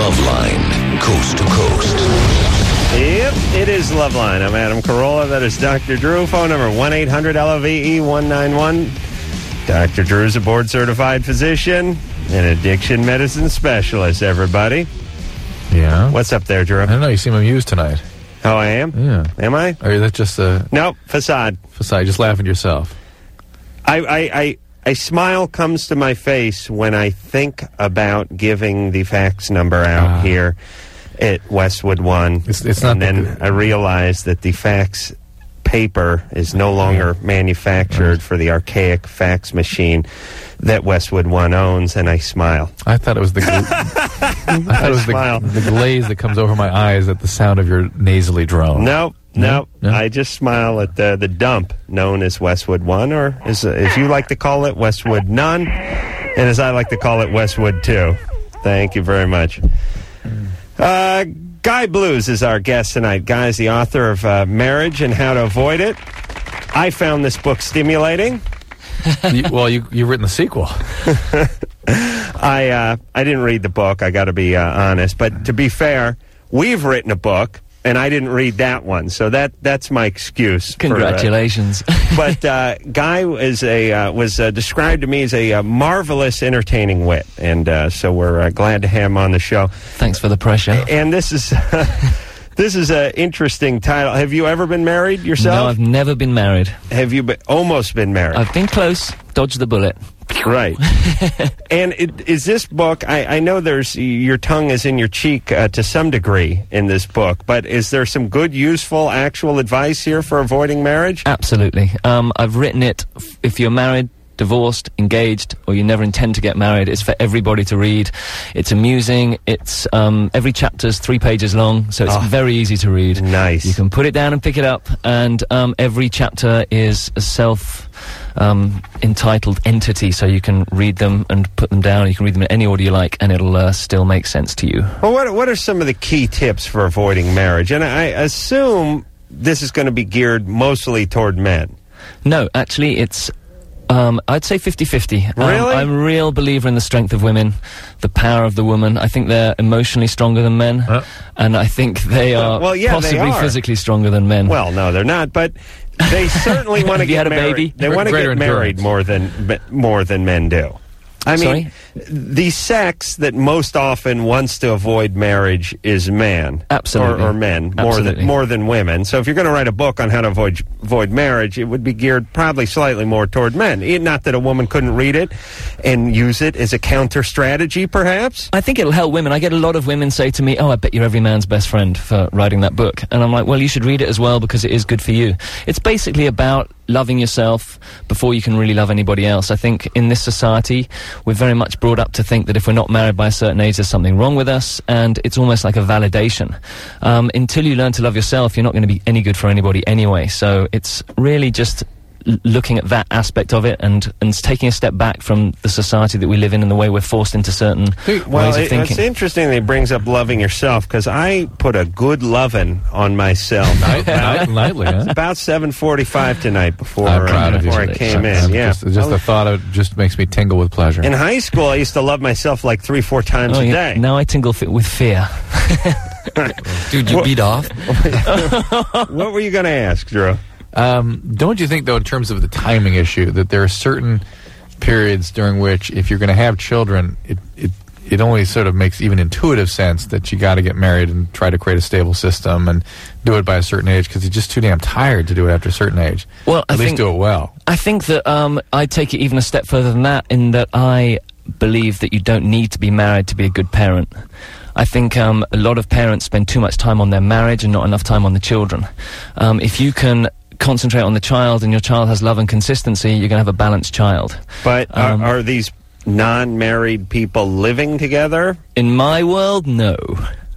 Loveline, coast to coast. Yep, it is Loveline. I'm Adam Carolla. That is Dr. Drew. Phone number 1-800-LOVE-191. Dr. Drew is a board-certified physician and addiction medicine specialist, everybody. Yeah. What's up there, Drew? I don't know. You seem amused tonight. Oh, I am? Yeah. Am I? Or is that just a Nope, facade. facade? Just laughing to yourself. A smile comes to my face when I think about giving the fax number out here at Westwood One. It's not and then I realize that the fax paper is no longer manufactured for the archaic fax machine that Westwood One owns, and I smile. I thought it was the the glaze that comes over my eyes at the sound of your nasally drone. No. I just smile at the dump known as Westwood One, or as you like to call it, Westwood None, and as I like to call it, Westwood Two. Thank you very much. Guy Blues is our guest tonight. Guy is the author of Marriage and How to Avoid It. I found this book stimulating. You've written the sequel. I didn't read the book, I got to be honest, but to be fair, we've written a book, and I didn't read that one, so that's my excuse. Congratulations. But Guy was described to me as a marvelous, entertaining wit, and so we're glad to have him on the show. Thanks for the pressure. And this is this is an interesting title. Have you ever been married yourself? No, I've never been married. Have you almost been married? I've been close. Dodged the bullet. Right. And is this book, I know your tongue is in your cheek to some degree in this book, but is there some good, useful, actual advice here for avoiding marriage? Absolutely. I've written it, if you're married, divorced, engaged, or you never intend to get married, it's for everybody to read. It's amusing. It's every chapter's 3 pages long, so it's very easy to read. Nice. You can put it down and pick it up, and every chapter is a entitled entity, so you can read them and put them down. You can read them in any order you like, and it'll still make sense to you. Well, what are some of the key tips for avoiding marriage? And I assume this is going to be geared mostly toward men. No, actually, it's I'd say 50-50. Really? I'm a real believer in the strength of women, the power of the woman. I think they're emotionally stronger than men, and I think they are possibly physically stronger than men. Well, no, they're not, but they certainly want to get married. Baby? They want to get married more than men do. I mean, the sex that most often wants to avoid marriage is man. Absolutely. Or men, Absolutely. more than women. So if you're going to write a book on how to avoid marriage, it would be geared probably slightly more toward men. Not that a woman couldn't read it and use it as a counter strategy, perhaps? I think it'll help women. I get a lot of women say to me, "Oh, I bet you're every man's best friend for writing that book." And I'm like, well, you should read it as well because it is good for you. It's basically about loving yourself before you can really love anybody else. I think in this society, we're very much brought up to think that if we're not married by a certain age, there's something wrong with us, and it's almost like a validation. Until you learn to love yourself, you're not going to be any good for anybody anyway. So it's really just looking at that aspect of it and taking a step back from the society that we live in and the way we're forced into certain ways of thinking. It's interesting that he brings up loving yourself, because I put a good lovin' on myself Nightly, huh? about 7:45 tonight before I came in. Yeah, just the thought of it just makes me tingle with pleasure. In high school, I used to love myself like 3-4 times a day. Now I tingle with fear. Dude, you beat off? What were you going to ask, Drew? Don't you think, though, in terms of the timing issue, that there are certain periods during which, if you're going to have children, it only sort of makes even intuitive sense that you got to get married and try to create a stable system and do it by a certain age, because you're just too damn tired to do it after a certain age. Well, at least do it well. I think that I take it even a step further than that, in that I believe that you don't need to be married to be a good parent. I think a lot of parents spend too much time on their marriage and not enough time on the children. If you can concentrate on the child and your child has love and consistency, you're going to have a balanced child. But are these non-married people living together? In my world, no.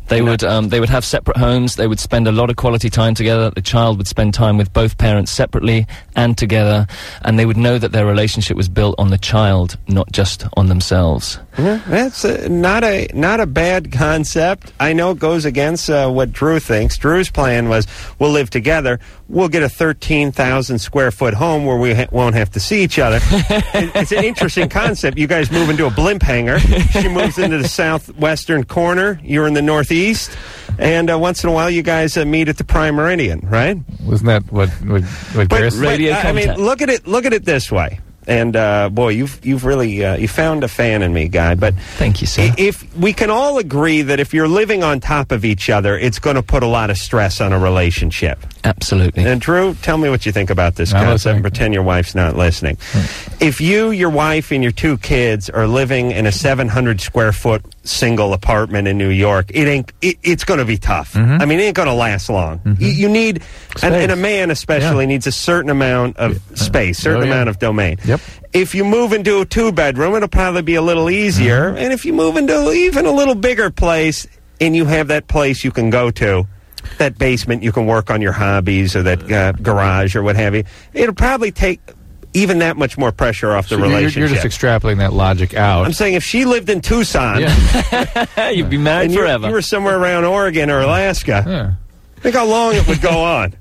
They would have separate homes. They would spend a lot of quality time together. The child would spend time with both parents separately and together, and they would know that their relationship was built on the child, not just on themselves. Yeah, that's not a bad concept. I know it goes against what Drew thinks. Drew's plan was, we'll live together. We'll get a 13,000 square foot home where we won't have to see each other. It's an interesting concept. You guys move into a blimp hangar. She moves into the southwestern corner. You're in the northeast. And once in a while, you guys meet at the Prime Meridian, right? Wasn't that what Chris? Radio I mean, contact. look at it this way. And boy, you've really you found a fan in me, Guy. But Thank you, sir. if we can all agree that if you're living on top of each other, it's going to put a lot of stress on a relationship. Absolutely. And Drew, tell me what you think about this I'm concept. listening. Pretend your wife's not listening. If you, your wife, and your 2 kids are living in a 700 square foot single apartment in New York, it's going to be tough. I mean, it ain't going to last long. You need, and a man especially needs a certain amount of space, certain amount of domain. Yep. If you move into a 2-bedroom, it'll probably be a little easier. And if you move into even a little bigger place, and you have that place you can go to, that basement you can work on your hobbies, or that garage or what have you, it'll probably take even that much more pressure off the So relationship. You're just extrapolating that logic out. I'm saying if she lived in Tucson You'd be married and forever. you were somewhere around Oregon or Alaska, Yeah. think how long it would go on.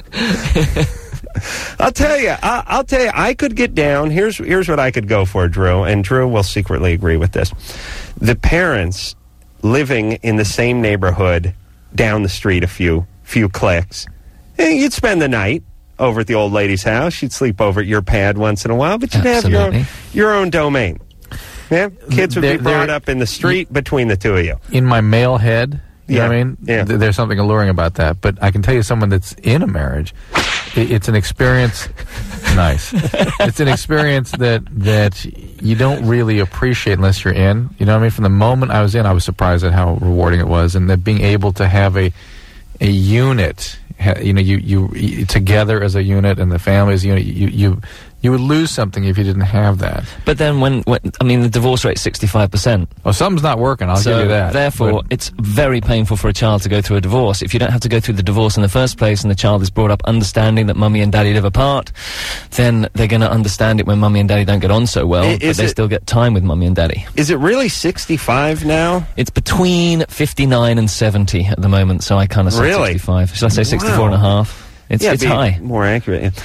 I'll tell you, I could get down. Here's what I could go for, Drew, and Drew will secretly agree with this. The parents living in the same neighborhood down the street a few clicks. You'd spend the night over at the old lady's house. She'd sleep over at your pad once in a while, but you'd Absolutely. have your own domain. Yeah, kids would be brought up in the street between the two of you. In my male head, you know what I mean? Yeah. There's something alluring about that. But I can tell you, someone that's in a marriage, it's an experience. Nice. It's an experience that you don't really appreciate unless you're in. You know what I mean? From the moment I was in, I was surprised at how rewarding it was, and that being able to have a unit. You together as a unit, and the family as a unit. You would lose something if you didn't have that. But then when the divorce rate's 65%. Well, something's not working, I'll give you that. Therefore, But it's very painful for a child to go through a divorce. If you don't have to go through the divorce in the first place, and the child is brought up understanding that mummy and daddy live apart, then they're going to understand it when mummy and daddy don't get on so well, but they still get time with mummy and daddy. Is it really 65 now? It's between 59 and 70 at the moment, so I kind of say Really? 65. Should I say 64 and a half? It's be high. More accurate.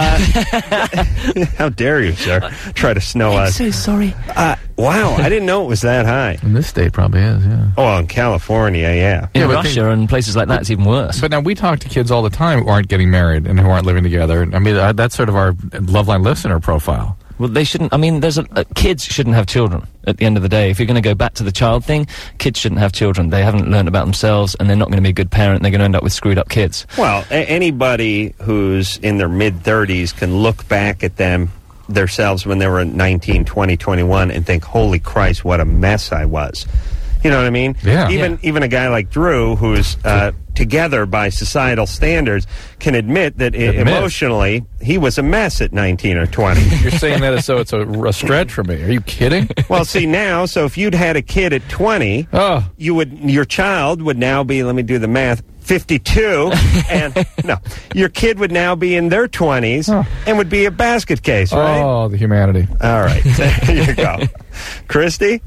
How dare you, sir? Try to snow us. so sorry. Wow, I didn't know it was that high. in this state probably is, yeah. Oh, in California, yeah. In Yeah, but Russia and places like that, it's even worse. But now we talk to kids all the time who aren't getting married and who aren't living together. I mean, that's sort of our Loveline listener profile. Well, they shouldn't. I mean, kids shouldn't have children. At the end of the day, if you're going to go back to the child thing, kids shouldn't have children. They haven't learned about themselves, and they're not going to be a good parent. They're going to end up with screwed up kids. Well, anybody who's in their mid-30s can look back at themselves when they were 19, 20, 21 and think, holy Christ, what a mess I was. You know what I mean? Yeah. Even a guy like Drew, who's together by societal standards, can admit that emotionally he was a mess at 19 or 20. You're saying that as though it's a stretch for me. Are you kidding? Well, see now, so if you'd had a kid at 20, Oh. your child would now be, let me do the math, 52, and no, your kid would now be in their 20s and would be a basket case, right? Oh, the humanity. All right, there you go. Christy?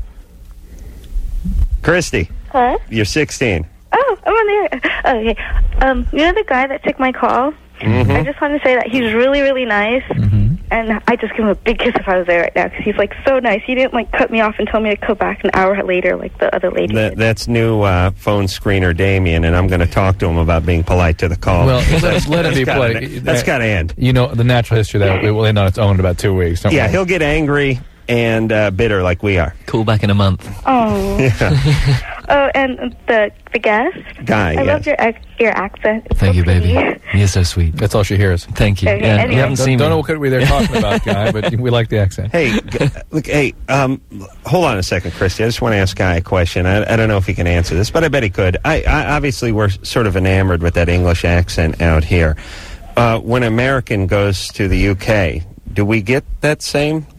Huh? You're 16. Oh, I'm on there. Okay. You know the guy that took my call? Mm-hmm. I just want to say that he's really, really nice. And I just give him a big kiss if I was there right now, because he's, like, so nice. He didn't, like, cut me off and tell me to go back an hour later like the other lady did. That's new phone screener Damien, and I'm going to talk to him about being polite to the call. Well, let it be polite. That's got to end. You know, the natural history of that, it will end on its own in about 2 weeks. Don't Yeah, worry. he'll get angry and bitter like we are. Call back in a month. Oh. Yeah. Oh, and the guest? Guy, I love your accent. It's Thank so you, baby. pretty. You're so sweet. That's all she hears. Thank you. Okay, Yeah, anyway. you haven't seen Don't me. know what we're talking about, Guy, but we like the accent. Hey, look, hold on a second, Christy. I just want to ask Guy a question. I don't know if he can answer this, but I bet he could. I obviously, we're sort of enamored with that English accent out here. When an American goes to the UK, do we get that same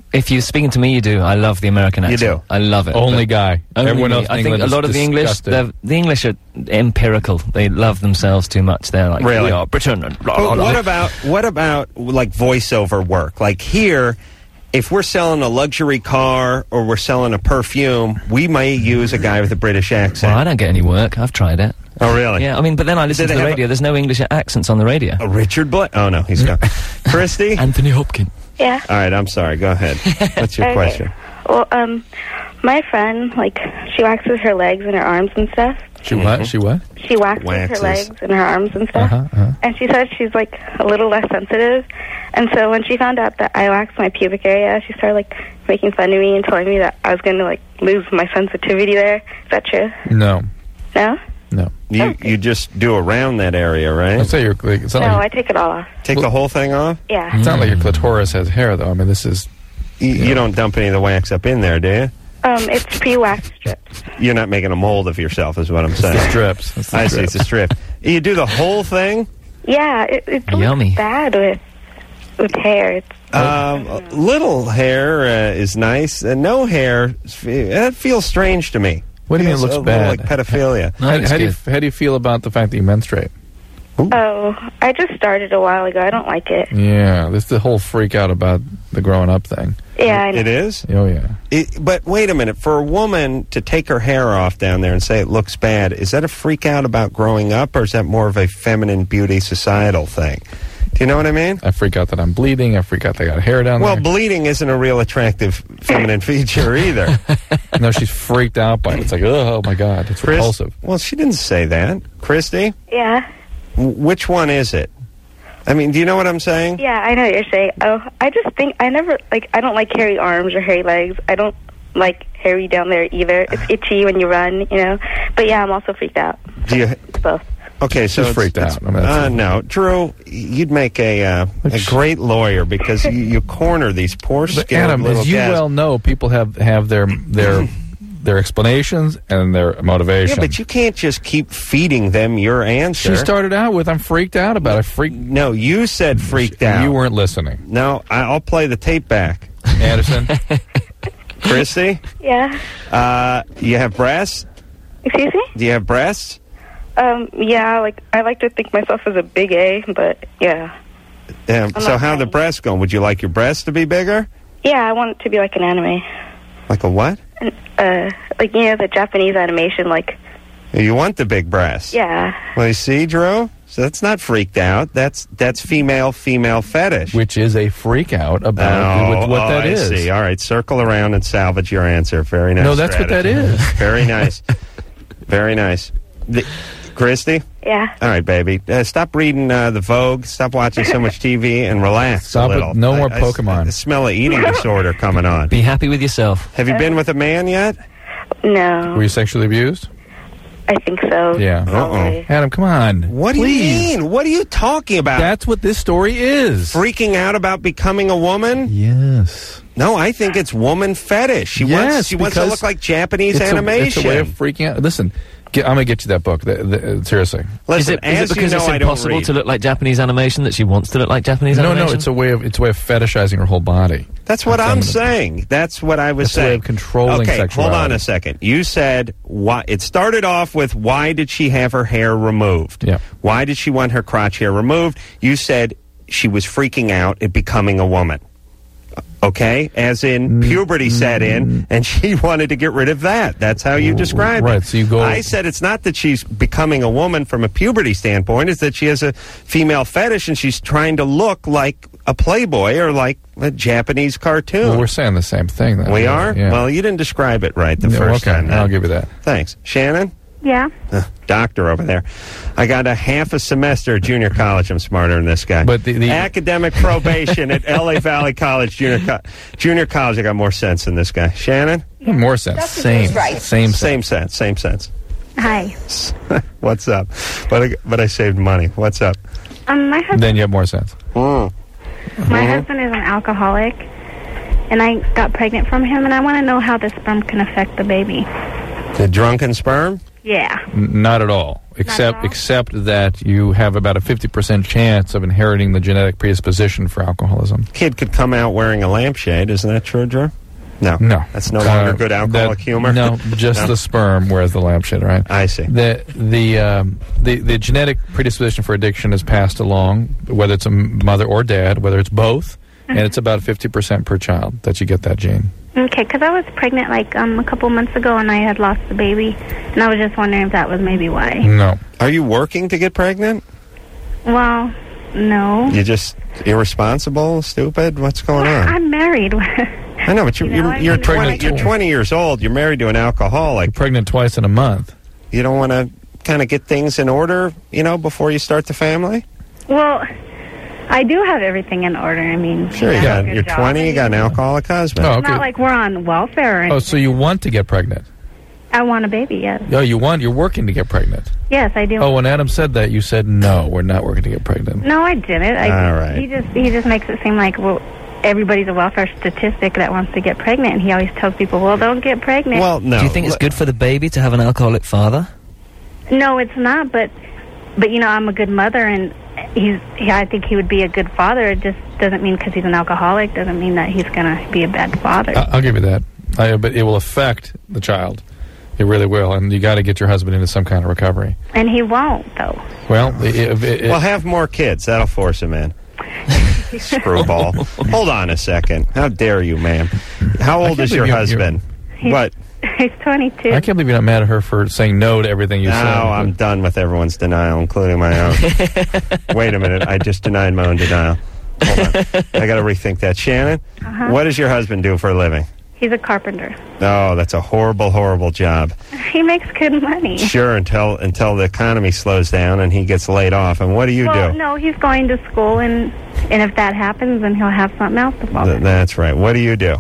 If you're speaking to me, you do. I love the American accent. You do? I love it. Only But guy. only Everyone me. else in I think England a is lot of the English, disgusted. the English are empirical. They love themselves too much. They're like, Really? we are Britain and blah, blah, But blah. what about like voiceover work? Like here, if we're selling a luxury car or we're selling a perfume, we might use a guy with a British accent. Well, I don't get any work. I've tried it. Oh, really? Yeah, I mean, but then I listen Did to they the have radio. There's no English accents on the radio. Richard Blake? Oh, no, he's gone. Christy? Anthony Hopkins. Yeah. All right, I'm sorry. Go ahead. What's your Okay. question? Well, my friend, like, she waxes her legs and her arms and stuff. She what? She what? She waxes Waxes. her legs and her arms and stuff. And she said she's, like, a little less sensitive. And so when she found out that I waxed my pubic area, she started, like, making fun of me and telling me that I was going to, like, lose my sensitivity there. Is that true? No. No? No. You just do around that area, right? I'd say you're. Like, it's not No, like I take it all off. Take the whole thing off? Yeah. it's not like your clitoris has hair, though. I mean, this is. You don't dump any of the wax up in there, do you? It's pre-wax strips. You're not making a mold of yourself, is what I'm It's the saying. strips. It's the I see, strips. it's a strip. You do the whole thing? Yeah, it Yummy. looks bad with hair. It's, Little hair is nice. No hair, that feels strange to me. What do you mean it Feels looks a little bad? like pedophilia. No, it's How good. do you feel about the fact that you menstruate? I just started a while ago. I don't like it. Yeah, this is the whole freak out about the growing up thing. Yeah, I know. It is? Oh yeah. But wait a minute. For a woman to take her hair off down there and say it looks bad, is that a freak out about growing up, or is that more of a feminine beauty societal thing? Do you know what I mean? I freak out that I'm bleeding. I freak out that I got hair down Well, there. bleeding isn't a real attractive feminine feature either. No, she's freaked out by it. It's like, oh my god, it's repulsive. Well, she didn't say that. Christy, Yeah. which one is it? I mean, do you know what I'm saying? Yeah, I know what you're saying. Oh, I just think I don't like hairy arms or hairy legs. I don't like hairy down there either. It's itchy when you run, you know. But yeah, I'm also freaked out. Do you? It's both. Okay, so She's freaked out. I mean, that's- no, Drew, you'd make a great lawyer because you corner these poor But scared Adam, little as you guys. well know, people have their explanations and their motivation. Yeah, but you can't just keep feeding them your answer. She started out with, "I'm freaked out about it." No, you said freaked out. You weren't listening, No, I'll play the tape back. Anderson. Christy, Yeah. you have breasts? Excuse me? Do you have breasts? Yeah, like I like to think myself as a big A, but yeah. So not how are the saying. breasts going? Would you like your breasts to be bigger? Yeah, I want it to be like an anime. Like a what? Like, you know, the Japanese animation, like, You want the big breasts? yeah. Well, you see, Drew? So that's not freaked out. That's female fetish. Which is a freak out about what that is. I see. All right, circle around and salvage your answer. Very nice. No, that's what that strategy. is. Very nice. Very nice. Christy? Yeah. All right, baby. Stop reading the Vogue. Stop watching so much TV and relax Stop a it. little. No more I Pokemon. smell an eating disorder coming on. Be happy with yourself. Have you been with a man yet? No. Were you sexually abused? I think so. Yeah. Probably. Adam, come on. What do Please. you mean? What are you talking about? That's what this story is. Freaking out about becoming a woman? Yes. No, I think it's woman fetish. She wants to because look like Japanese it's animation. It's a way of freaking out. Listen, I'm going to get you that book. Seriously. Listen, Is it as because you know, it's I don't impossible read. to look like Japanese animation that she wants to look like Japanese animation? No, it's a way of fetishizing her whole body. That's what I'm feminine. saying. That's what I was That's a way saying. of controlling okay, sexuality. hold on a second. You said why? It started off with why did she have her hair removed? Yeah. Why did she want her crotch hair removed? You said she was freaking out at becoming a woman. Okay, as in puberty set in, and she wanted to get rid of that. That's how you described it. Right, so you go- I said it's not that she's becoming a woman from a puberty standpoint. It's that she has a female fetish, and she's trying to look like a Playboy or like a Japanese cartoon. Well, we're saying the same thing. Then. We are? Yeah. Well, you didn't describe it right the No, first okay, time. then. I'll give you that. Thanks. Shannon? Yeah. Doctor over there. I got a half a semester at junior college. I'm smarter than this guy. But the academic probation at LA Valley College junior college. I got more sense than this guy. Shannon? more sense. Same sense. Same sense. Hi. What's up? But I saved money. What's up? My husband, Then you have more sense. my husband is an alcoholic, and I got pregnant from him, and I want to know how the sperm can affect the baby. The drunken sperm? Yeah. Not at all. except that you have about a 50% chance of inheriting the genetic predisposition for alcoholism. Kid could come out wearing a lampshade. Isn't that true, Drew? No. That's no longer good alcoholic humor? No, just the sperm wears the lampshade, right? I see. The genetic predisposition for addiction is passed along, whether it's a mother or dad, whether it's both, and it's about 50% per child that you get that gene. Okay, because I was pregnant like a couple months ago, and I had lost the baby, and I was just wondering if that was maybe why. No. Are you working to get pregnant? Well, no. You just irresponsible, stupid? What's going on? I'm married. I know, but you're 20 years old. You're married to an alcoholic. You're pregnant twice in a month. You don't want to kind of get things in order, before you start the family? Well, I do have everything in order. I mean, sure, you're 20, you got an alcoholic husband. It's not like we're on welfare or anything. Oh, so you want to get pregnant? I want a baby, yes. Oh, you're working to get pregnant? Yes, I do. Oh, when Adam said that, you said, no, we're not working to get pregnant. No, I didn't. All right. He just makes it seem like, well, everybody's a welfare statistic that wants to get pregnant, and he always tells people, well, don't get pregnant. Well, no. Do you think it's good for the baby to have an alcoholic father? No, it's not, but I'm a good mother, and I think he would be a good father. It just doesn't mean because he's an alcoholic doesn't mean that he's going to be a bad father. I'll give you that. But it will affect the child. It really will, and you got to get your husband into some kind of recovery. And he won't, though. Well, well, have more kids. That'll force him in. Screwball. Hold on a second. How dare you, ma'am? How old is your husband? What? He's 22. I can't believe you're not mad at her for saying no to everything you said. No, I'm done with everyone's denial, including my own. Wait a minute. I just denied my own denial. Hold on. I got to rethink that. Shannon, what does your husband do for a living? He's a carpenter. Oh, that's a horrible, horrible job. He makes good money. Sure, until the economy slows down and he gets laid off. And what do you do? No, he's going to school, and if that happens, then he'll have something else to follow. That's right. What do you do?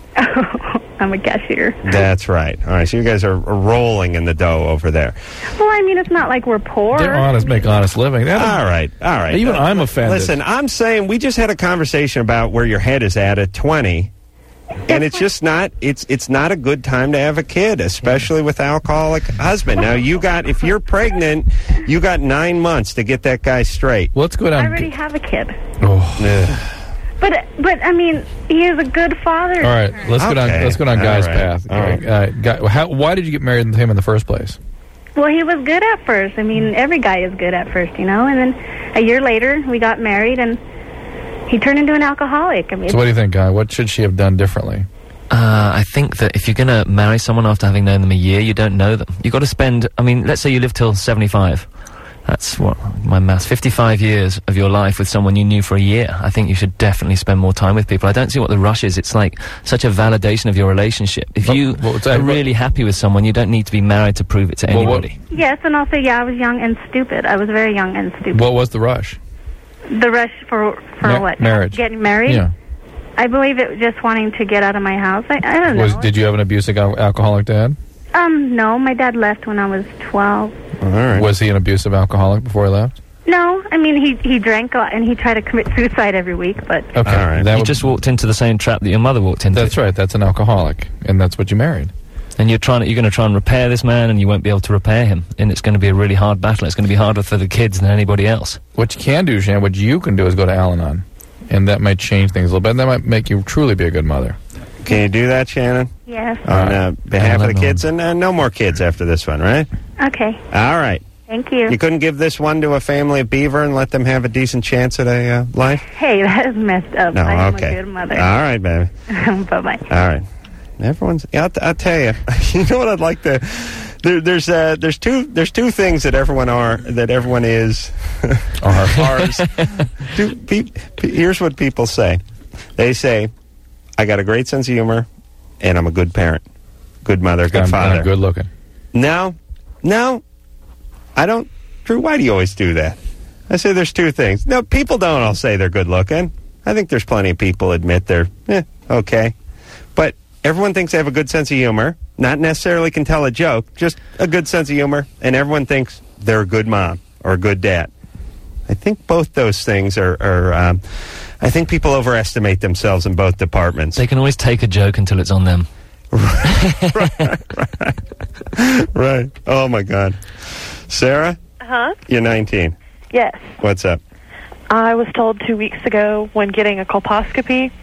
I'm a cashier. That's right. All right, so you guys are rolling in the dough over there. Well, I mean, it's not like we're poor. They're honest, make honest living. All right. Even I'm offended. Listen, I'm saying we just had a conversation about where your head is at 20. And it's just not, it's not a good time to have a kid, especially with alcoholic husband. Now, if you're pregnant, you got 9 months to get that guy straight. Well, let's go down. I already have a kid. Oh. But I mean, he is a good father. All right, let's go down. Let's go down Guy's path. All right. Guy, why did you get married to him in the first place? Well, he was good at first. I mean, every guy is good at first, And then a year later, we got married, and he turned into an alcoholic. I mean, so what do you think, Guy? What should she have done differently? I think that if you're going to marry someone after having known them a year, you don't know them. You've got to spend, let's say you live till 75. That's what, my maths, 55 years of your life with someone you knew for a year. I think you should definitely spend more time with people. I don't see what the rush is. It's like such a validation of your relationship. If you are really happy with someone, you don't need to be married to prove it to anybody. Yes, and also, I was young and stupid. I was very young and stupid. What was the rush? The rush for what? Marriage. Getting married? Yeah. I believe it was just wanting to get out of my house. I don't know. Did you have an abusive alcoholic dad? No. My dad left when I was 12. All right. Was he an abusive alcoholic before he left? No. I mean, he drank a lot, and he tried to commit suicide every week, but... Okay. All right. You just walked into the same trap that your mother walked into. That's right. That's an alcoholic, and that's what you married. And you're going to try and repair this man, and you won't be able to repair him. And it's going to be a really hard battle. It's going to be harder for the kids than anybody else. What you can do, Shan, what you can do is go to Al-Anon. And that might change things a little bit. And that might make you truly be a good mother. Can you do that, Shannon? Yes. On behalf of the kids? And no more kids after this one, right? Okay. All right. Thank you. You couldn't give this one to a family of Beaver and let them have a decent chance at a life? Hey, that is messed up. No, I'm okay. a good mother. All right, baby. Bye-bye. All right. Everyone's... I'll tell you. You know what I'd like to... There's two things that everyone is ours. Here's what people say. They say, I got a great sense of humor, and I'm a good parent, good mother, good father. I'm good looking. No, I don't. Drew, why do you always do that? I say there's two things. No, people don't all say they're good looking. I think there's plenty of people admit they're okay, but everyone thinks they have a good sense of humor. Not necessarily can tell a joke, just a good sense of humor, and everyone thinks they're a good mom or a good dad. I think both those things are I think people overestimate themselves in both departments. They can always take a joke until it's on them. Right. Oh, my God. Sarah? Huh? You're 19. Yes. What's up? I was told 2 weeks ago when getting a colposcopy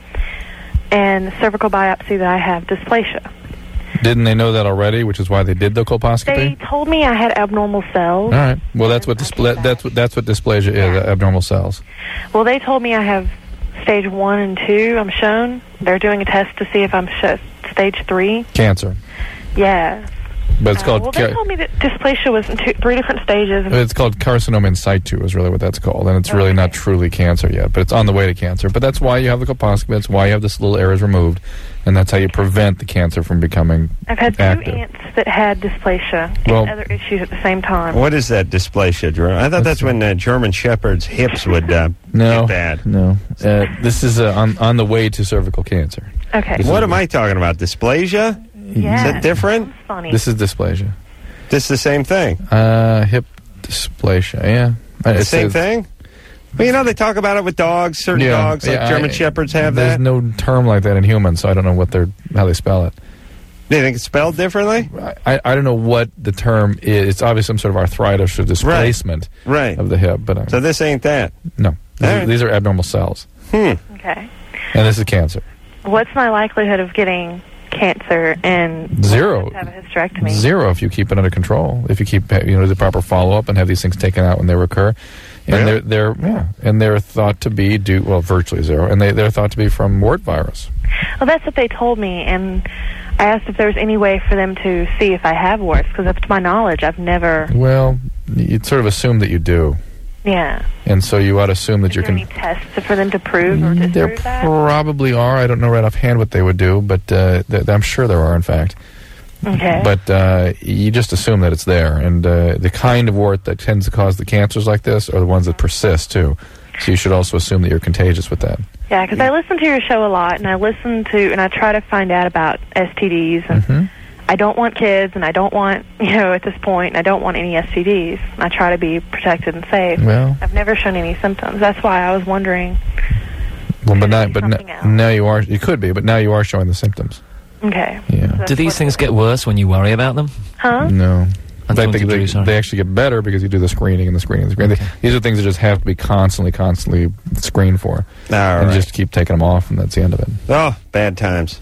and cervical biopsy that I have dysplasia. Didn't they know that already, which is why they did the colposcopy? They told me I had abnormal cells. All right. Well, that's what that's what dysplasia is, abnormal cells. Well, they told me I have stage 1 and 2, I'm shown. They're doing a test to see if I'm stage 3. Cancer. Yeah. But it's called... Well, they told me that dysplasia was in 3 different stages. It's called carcinoma in situ is really what that's called. And it's really not truly cancer yet, but it's on the way to cancer. But that's why you have the colposcopy. That's why you have this little areas removed. And that's how you prevent the cancer from becoming I've had 2 active. aunts that had dysplasia and other issues at the same time. What is that dysplasia, Drew? I thought that's when German Shepherds' hips would No, get bad. no. This is on the way to cervical cancer. Okay. What am I talking about? Dysplasia? Yeah. Is that different? Funny. This is dysplasia. This is the same thing? Hip dysplasia, yeah. The same thing? Well, you know, they talk about it with dogs, certain dogs, like German Shepherds have there's that. no term like that in humans, so I don't know how they spell it. Do you think it's spelled differently? I don't know what the term is. It's obviously some sort of arthritis or displacement of the hip. But so this ain't that? No. These are abnormal cells. Okay. And this is cancer. What's my likelihood of getting cancer and 0. have a hysterectomy? 0 if you keep it under control. If you keep the proper follow-up and have these things taken out when they recur. And they're thought to be virtually 0. And they're thought to be from wart virus. Well, that's what they told me, and I asked if there was any way for them to see if I have warts, because up to my knowledge, I've never... Well, you'd sort of assume that you do. Yeah. And so you ought to assume that Is there any tests for them to prove or disprove there that? Probably are. I don't know right offhand what they would do, but I'm sure there are, in fact. Okay. But you just assume that it's there. And the kind of wart that tends to cause the cancers like this are the ones that persist, too. So you should also assume that you're contagious with that. Yeah, because I listen to your show a lot, and I try to find out about STDs, and I don't want kids, and I don't want, at this point, I don't want any STDs. I try to be protected and safe. Well, I've never shown any symptoms. That's why I was wondering. Well, now you are. You could be, but now you are showing the symptoms. Okay. Yeah. Do these things get worse when you worry about them? Huh? No. I'm In fact, talking to Drew, they actually get better because you do the screening and the screening and the screening. Okay. These are things that just have to be constantly screened for. And just keep taking them off, and that's the end of it. Oh, bad times.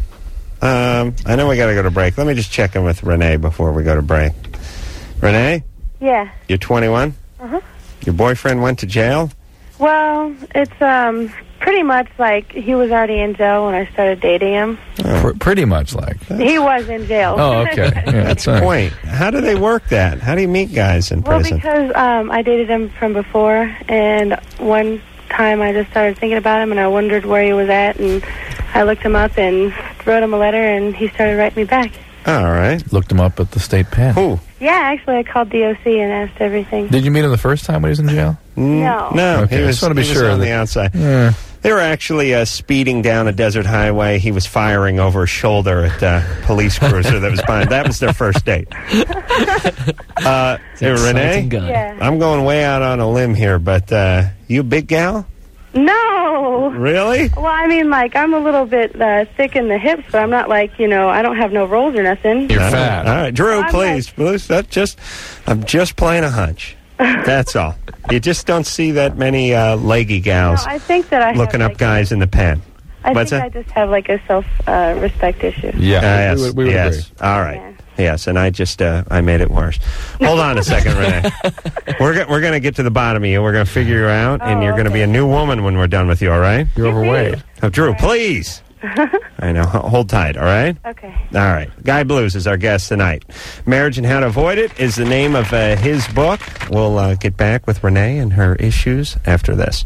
I know we got to go to break. Let me just check in with Renee before we go to break. Renee? Yeah. You're 21? Uh-huh. Your boyfriend went to jail? Well, it's pretty much like he was already in jail when I started dating him. Pretty much like. He was in jail. Oh, okay. Yeah, That's the point. How do they work that? How do you meet guys in Well, prison? because I dated him from before, and one time I just started thinking about him, and I wondered where he was at, and I looked him up and wrote him a letter, and he started writing me back. All right. Looked him up at the state pen. Who? Yeah, actually, I called DOC and asked everything. Did you meet him the first time when he was in jail? No. No, Okay, he I was, just want to be he was sure on that- the outside. Yeah. They were actually speeding down a desert highway. He was firing over his shoulder at a police cruiser that was behind. That was their first date. Hey, Renee? Yeah. I'm going way out on a limb here, but you a big gal? No. Really? Well, I mean, I'm a little bit thick in the hips, but I'm not I don't have no rolls or nothing. You're fat. All right, Drew, I'm please. I'm just playing a hunch. That's all. You just don't see that many leggy No, gals I think that I looking have, up guys in the pen. I What's think that? I just have a self-respect issue. Yeah. Yes. We would yes. agree. All right. Yeah. Yes, and I just I made it worse. Hold on a second, Renee. We're going to get to the bottom of you. We're going to figure you out, and you're going to be a new woman when we're done with you. All right? You're overweight. Oh, Drew, please. I know. Hold tight. All right. Okay. All right. Guy Blues is our guest tonight. Marriage and How to Avoid It is the name of his book. We'll get back with Renee and her issues after this.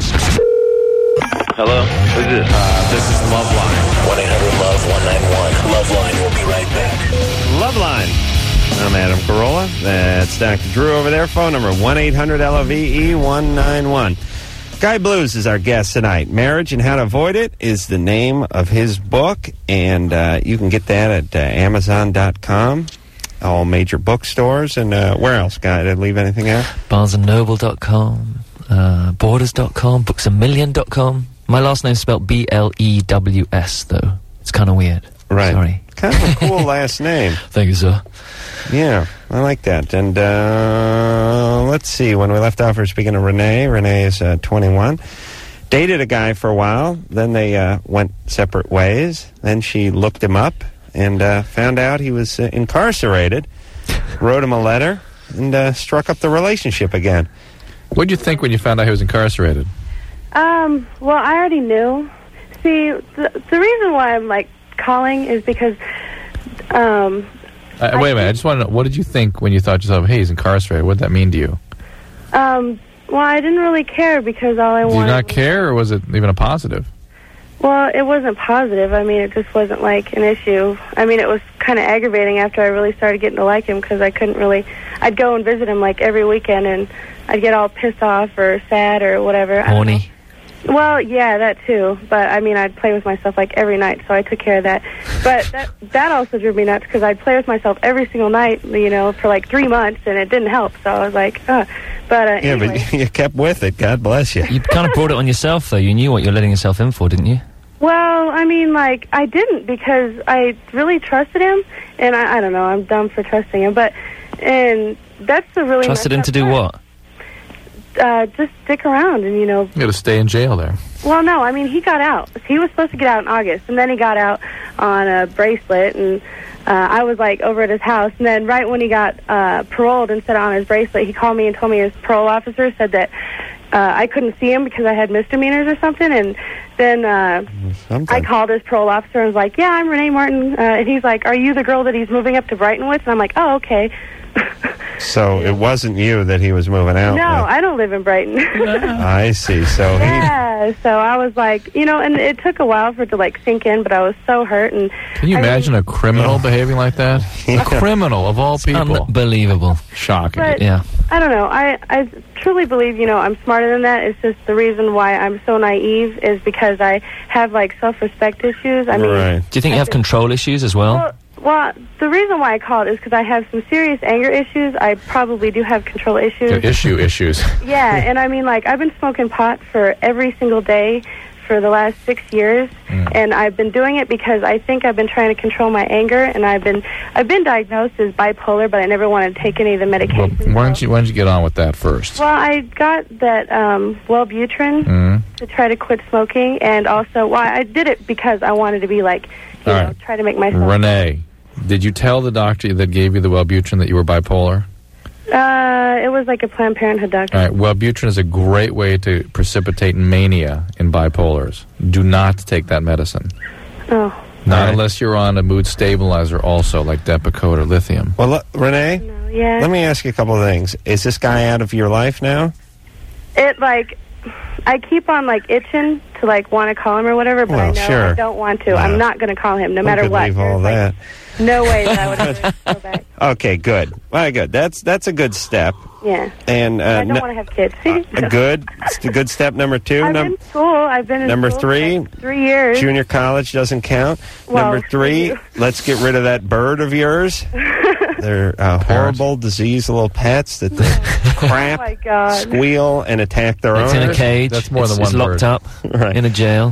Hello? Who's this? This is Loveline. 1-800-LOVE-191. Loveline will be right back. Loveline. I'm Adam Carolla. That's Dr. Drew over there. Phone number 1-800-LOVE-191. Guy Blues is our guest tonight. Marriage and How to Avoid It is the name of his book, and you can get that at Amazon.com, all major bookstores, and where else, Guy? Did I leave anything out? BarnesandNoble.com, Borders.com, BooksAMillion.com. My last name's spelled B-L-E-W-S, though. It's kind of weird. Right. Sorry. Kind of a cool last name. Thank you, sir. Yeah, I like that. And let's see. When we left off, we were speaking of Renee. Renee is 21. Dated a guy for a while. Then they went separate ways. Then she looked him up and found out he was incarcerated. Wrote him a letter and struck up the relationship again. What did you think when you found out he was incarcerated? Well, I already knew. See, the reason why I'm, like, calling is because, wait a minute. I just want to know, what did you think when you thought to yourself, hey, he's incarcerated? What did that mean to you? Well, I didn't really care because all I wanted... Did you not care, or was it even a positive? Well, it wasn't positive. I mean, it just wasn't, like, an issue. I mean, it was kind of aggravating after I really started getting to like him because I couldn't really... I'd go and visit him, like, every weekend, and I'd get all pissed off or sad or whatever. Horny? Well, yeah, that too. But, I mean, I'd play with myself, like, every night, so I took care of that. But that also drove me nuts because I'd play with myself every single night, you know, for, like, 3 months, and it didn't help. So I was like, But, anyway. But you kept with it. God bless you. You kind of brought it on yourself, though. You knew what you're letting yourself in for, didn't you? Well, I mean, like, I didn't because I really trusted him, and I don't know, I'm dumb for trusting him, and that's the really... Trusted him to do what? Just stick around and, you know... You got to stay in jail there. Well, no, I mean, he got out. He was supposed to get out in August, and then he got out on a bracelet, and I was, like, over at his house, and then right when he got paroled and set on his bracelet, he called me and told me his parole officer said that I couldn't see him because I had misdemeanors or something, and then I called his parole officer and was like, yeah, I'm Renee Martin, and he's like, are you the girl that he's moving up to Brighton with? And I'm like, oh, okay. So it wasn't you that he was moving out with? No, I don't live in Brighton. I see. So yeah, so I was like, you know, and it took a while for it to, like, sink in, but I was so hurt. And can you imagine a criminal behaving like that? Yeah. A criminal, of all people. Unbelievable. Shocking. But, yeah. I don't know. I truly believe, you know, I'm smarter than that. It's just the reason why I'm so naive is because I have, like, self-respect issues. I mean, right. Do you think you have control issues as well? Well, the reason why I called is because I have some serious anger issues. I probably do have control issues. Issues. Yeah, and I mean, like, I've been smoking pot for every single day for the last 6 years, and I've been doing it because I think I've been trying to control my anger, and I've been diagnosed as bipolar, but I never wanted to take any of the medications. Well, why don't you get on with that first? Well, I got that Wellbutrin to try to quit smoking, and also, well, I did it because I wanted to be like, you know, try to make myself... Renee, did you tell the doctor that gave you the Wellbutrin that you were bipolar? It was like a Planned Parenthood doctor. All right, Wellbutrin is a great way to precipitate mania in bipolars. Do not take that medicine. Oh. Not unless you're on a mood stabilizer also, like Depakote or lithium. Well, Renee, Yeah. let me ask you a couple of things. Is this guy out of your life now? It, like, I keep on, like, itching to, like, want to call him or whatever, but I know I don't want to. I'm not going to call him no matter what. Leave all that. No way that I would ever go back. Okay, good. Well, good. That's a good step. Yeah. And I don't want to have kids. Good. It's a good step number 2. I've been in school. I've been in number school 3. for like 3 years. Junior college doesn't count. Well, number 3. Let's get rid of that bird of yours. They're horrible, diseased little pets that crap, oh my God. squeal, and attack their owners. It's in a cage. That's more than it's one locked bird. up in a jail.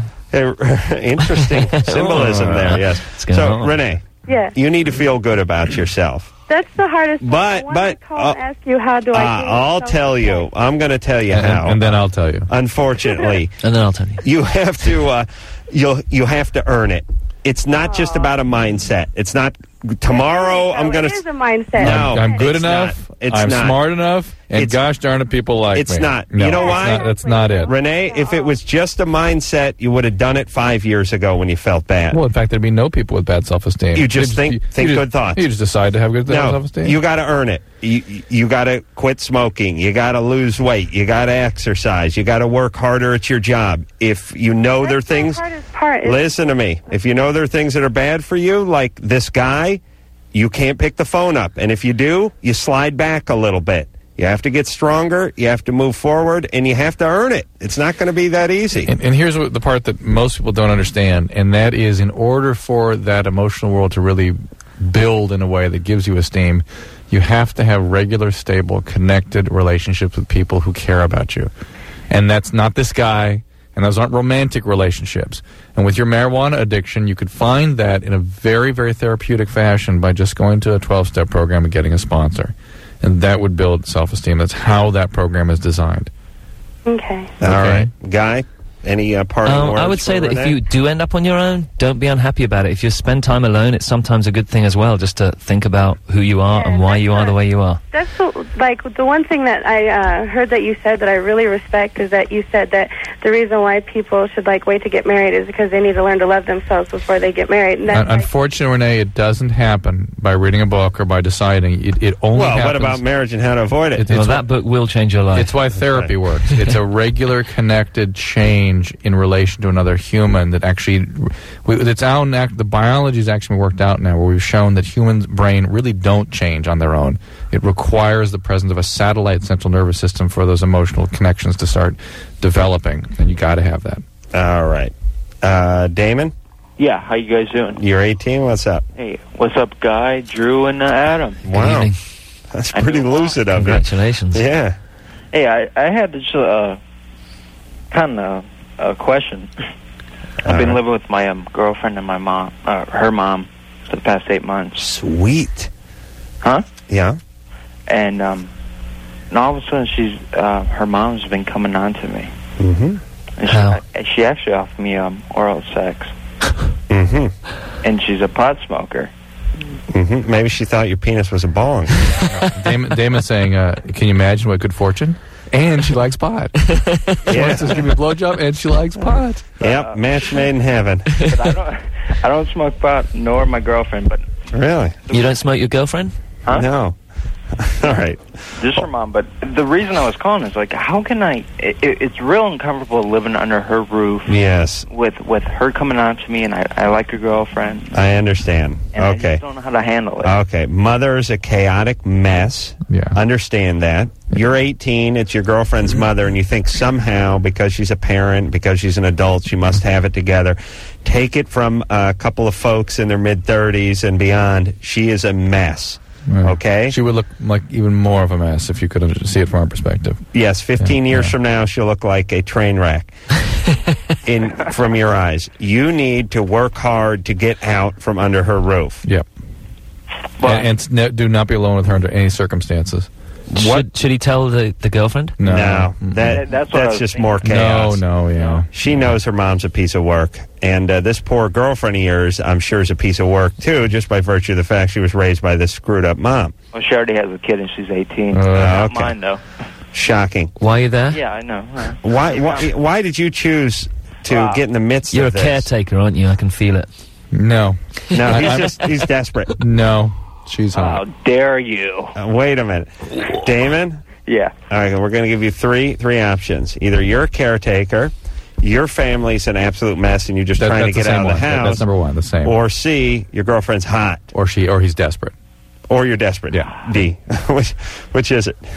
Interesting symbolism there, yes. So, Renee, you need to feel good about yourself. That's the hardest thing. I But wanted to call and ask you, how do I do I'll tell you. I'm going to tell you how. And then I'll tell you. Unfortunately. And then I'll tell you. You have to, you have to earn it. It's not just about a mindset. It's not tomorrow I'm going to... It is a mindset. No, I'm good it's enough. Not. It's I'm not. smart enough. And gosh darn it, people like me. It's not. No, you know why? That's not it. Renee, if it was just a mindset, you would have done it 5 years ago when you felt bad. Well, in fact, there'd be no people with bad self-esteem. You just think good thoughts. You just decide to have good No, self-esteem. you got to earn it. You got to quit smoking. You got to lose weight. You got to exercise. You got to work harder at your job. If you know there are things... the hardest part. Listen to me. If you know there are things that are bad for you, like this guy, you can't pick the phone up. And if you do, you slide back a little bit. You have to get stronger, you have to move forward, and you have to earn it. It's not going to be that easy. And here's the part that most people don't understand, and that is in order for that emotional world to really build in a way that gives you esteem, you have to have regular, stable, connected relationships with people who care about you. And that's not this guy, and those aren't romantic relationships. And with your marijuana addiction, you could find that in a very, very therapeutic fashion by just going to a 12-step program and getting a sponsor. And that would build self-esteem. That's how that program is designed. Okay. All right. Guy, any parting words? I would say for that if Renee? you do end up on your own, don't be unhappy about it. If you spend time alone, it's sometimes a good thing as well, just to think about who you are and why you are the way you are. That's the one thing that I heard that you said that I really respect is that you said that the reason why people should wait to get married is because they need to learn to love themselves before they get married. And that's Unfortunately, Renee, it doesn't happen by reading a book or by deciding. It only happens. Well, what about marriage and how to avoid it? Well, that book will change your life. It's why therapy works. It's a regular connected change in relation to another human that actually, the biology is actually worked out now where we've shown that humans' brain really don't change on their own. It requires the presence of a satellite central nervous system for those emotional connections to start developing, and you got to have that. All right. Damon? Yeah, how you guys doing? You're 18. What's up? Hey, what's up, Guy, Drew, and Adam? Wow. evening. That's pretty lucid of you. Congratulations. Yeah. Hey, I had this kind of question. I've been living with my girlfriend and my mom, her mom, for the past 8 months. Sweet. Huh? Yeah. And all of a sudden, her mom's been coming on to me. Mm-hmm. And she actually offered me oral sex. Mm-hmm. And she's a pot smoker. Mm-hmm. Maybe she thought your penis was a bong. Damon's saying, can you imagine what good fortune? And she likes pot. She wants to give me a blowjob, and she likes pot. Yep, match made in heaven. But I don't smoke pot, nor my girlfriend. But Really? You don't smoke your girlfriend? huh? No. All right. Just her mom. But the reason I was calling is how can I? It's real uncomfortable living under her roof. Yes, With her coming on to me, and I like her girlfriend. I understand. And I Okay. just don't know how to handle it. Okay. Mother's a chaotic mess. Yeah. Understand that. You're 18, it's your girlfriend's mother, and you think somehow, because she's a parent, because she's an adult, she must have it together. Take it from a couple of folks in their mid-30s and beyond. She is a mess. Yeah. Okay? She would look like even more of a mess if you could see it from our perspective. Yes, 15 years from now, she'll look like a train wreck from your eyes. You need to work hard to get out from under her roof. Yep. But Do not be alone with her under any circumstances. Should he tell the girlfriend? No, That's what I that's was just thinking. more chaos. Yeah. She knows her mom's a piece of work, and this poor girlfriend of yours, I'm sure, is a piece of work too, just by virtue of the fact she was raised by this screwed up mom. well, she already has a kid, and she's 18. okay. Not mine, though. Shocking. Why are you there? Yeah, I know. Why did you choose to get in the midst You're a of this? caretaker, aren't you? I can feel it. No. No, he's desperate. No. She's hot. How dare you? Wait a minute, Damon. Yeah. All right, we're going to give you three options. Either you're a caretaker, your family's an absolute mess, and you're just trying to that's the get out same of the one. house. That's number one, the same. Or C, your girlfriend's hot, Or he's desperate. or you're desperate. Yeah. D. which is it?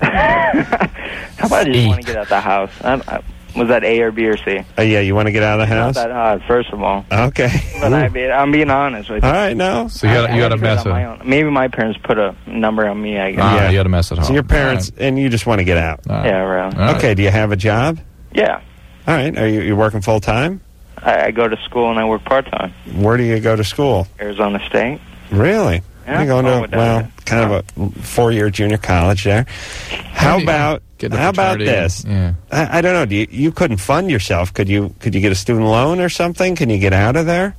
How about I just want to get out the house? Was that A or B or C? Yeah, you want to get out of the Not house? that hard, first of all. Okay. But I'm being honest with you. All right, no. So you got to I mess on my with. own. Maybe my parents put a number on me, I guess. Yeah. You got to mess at home. So your parents, and you just want to get out. All right. Yeah, right. All right. Okay, do you have a job? Yeah. All right, are you working full-time? I go to school and I work part-time. Where do you go to school? Arizona State. Really? Yeah, You're going well, to, kind of a 4-year junior college there. How about Get the this? fraternity. Yeah. I don't know. You couldn't fund yourself. Could you get a student loan or something? Can you get out of there?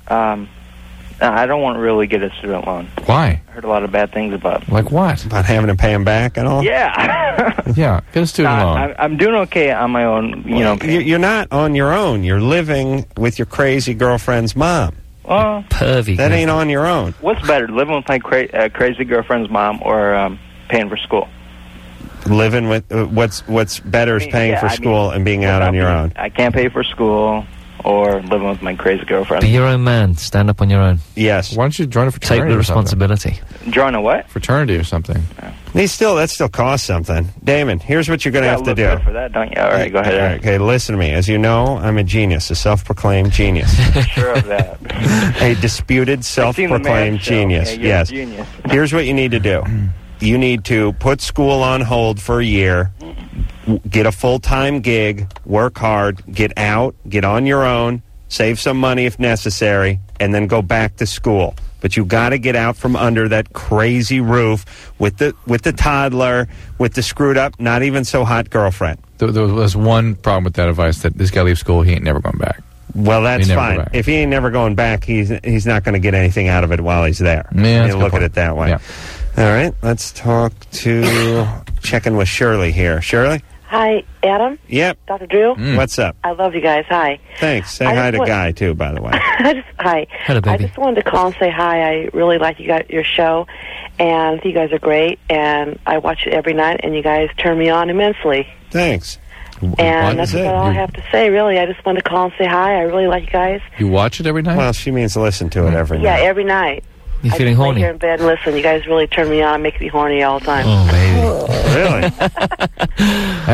I don't want to really get a student loan. Why? I heard a lot of bad things about it. Like what? About having to pay them back and all? Yeah. Yeah, get a student loan. I'm doing okay on my own, You're not on your own. You're living with your crazy girlfriend's mom. Well, Pervy. That ain't on your own. what's better, living with my crazy girlfriend's mom or paying for school? Living with what's better is paying for school and being out on your own. I can't pay for school or living with my crazy girlfriend. Be your own man. Stand up on your own. Yes. Why don't you join a fraternity? Take the or something? responsibility. Join a what? Fraternity or something. That still costs something. Damon, here's what you're going to have to look do. good for that, don't you? All right, go ahead. All right, okay, listen to me. As you know, I'm a genius, a self-proclaimed genius. Sure of that. A disputed, self-proclaimed genius. Yeah, you're yes. a genius. Here's what you need to do. You need to put school on hold for a year, get a full-time gig, work hard, get out, get on your own, save some money if necessary, and then go back to school. but you got to get out from under that crazy roof with the toddler, with the screwed up, not even so hot girlfriend. There was one problem with that advice, that this guy leaves school, he ain't never going back. Well, that's never fine. go back. If he ain't never going back, he's not going to get anything out of it while he's there. Yeah, that's a good look at point. it that way. Yeah. All right, let's talk to checking with Shirley here. Shirley? Hi, Adam. Yep. Dr. Drew. What's up? I love you guys. Hi. Thanks. Say I hi just to want- Guy, too, by the way. Hi. Hello, baby. I just wanted to call and say hi. I really like your show, and you guys are great, and I watch it every night, and you guys turn me on immensely. Thanks. And that's about all I have to say, really. I just wanted to call and say hi. I really like you guys. You watch it every night? Well, she means listen to it every Yeah, night. every night. You I feeling just lay horny? here in bed and listen. You guys really turn me on, make me horny all the time. Oh, baby. Really?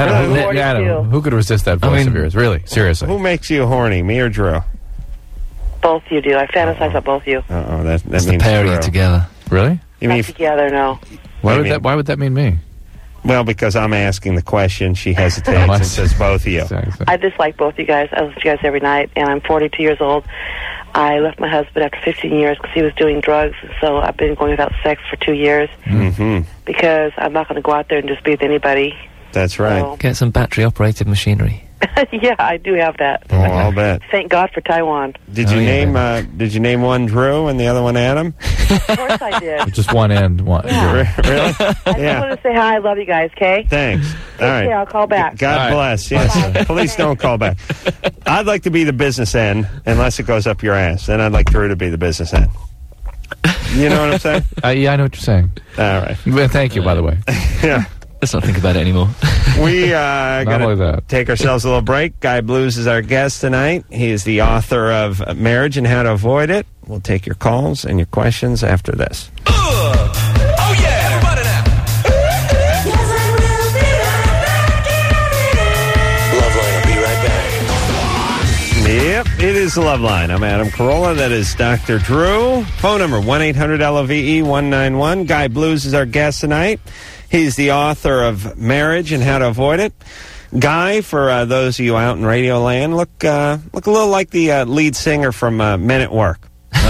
Adam, who could resist that voice of yours? Really? Seriously? Who makes you horny, me or Drew? Both you do. I fantasize about both you. Uh-oh, that It's the means pair of Drew. you together. Really? You mean, Not together, no. Why do would you mean? Why would that mean me? well, because I'm asking the question, she hesitates Oh, I and see. says both of you. Exactly. I just like both you guys. I listen to you guys every night, and I'm 42 years old. I left my husband after 15 years because he was doing drugs, so I've been going without sex for 2 years Mm-hmm. because I'm not going to go out there and just be with anybody. That's right. So, Get some battery-operated machinery. yeah, I do have that. Oh, I'll bet. Thank God for Taiwan. Did you yeah, name one Drew and the other one Adam? Of course I did. Just one end. One. Yeah. Really? I just wanted to say hi. I love you guys, okay? Thanks. All right. Okay, I'll call back. God All right. bless. Yes. Please don't call back. I'd like to be the business end, unless it goes up your ass. Then I'd like Drew to be the business end. You know what I'm saying? Yeah, I know what you're saying. All right. Well, thank you, by the way. Yeah. Let's not think about it anymore. We Not got only to that. take ourselves a little break. Guy Blues is our guest tonight. He is the author of Marriage and How to Avoid It. We'll take your calls and your questions after this. Oh yeah, everybody now. Loveline will be right back. Yep, it is the Love Line. I'm Adam Carolla. That is Dr. Drew. Phone number 1-800-LOVE-191. Guy Blues is our guest tonight. He's the author of Marriage and How to Avoid It. Guy, for those of you out in Radio Land, look a little like the lead singer from Men at Work.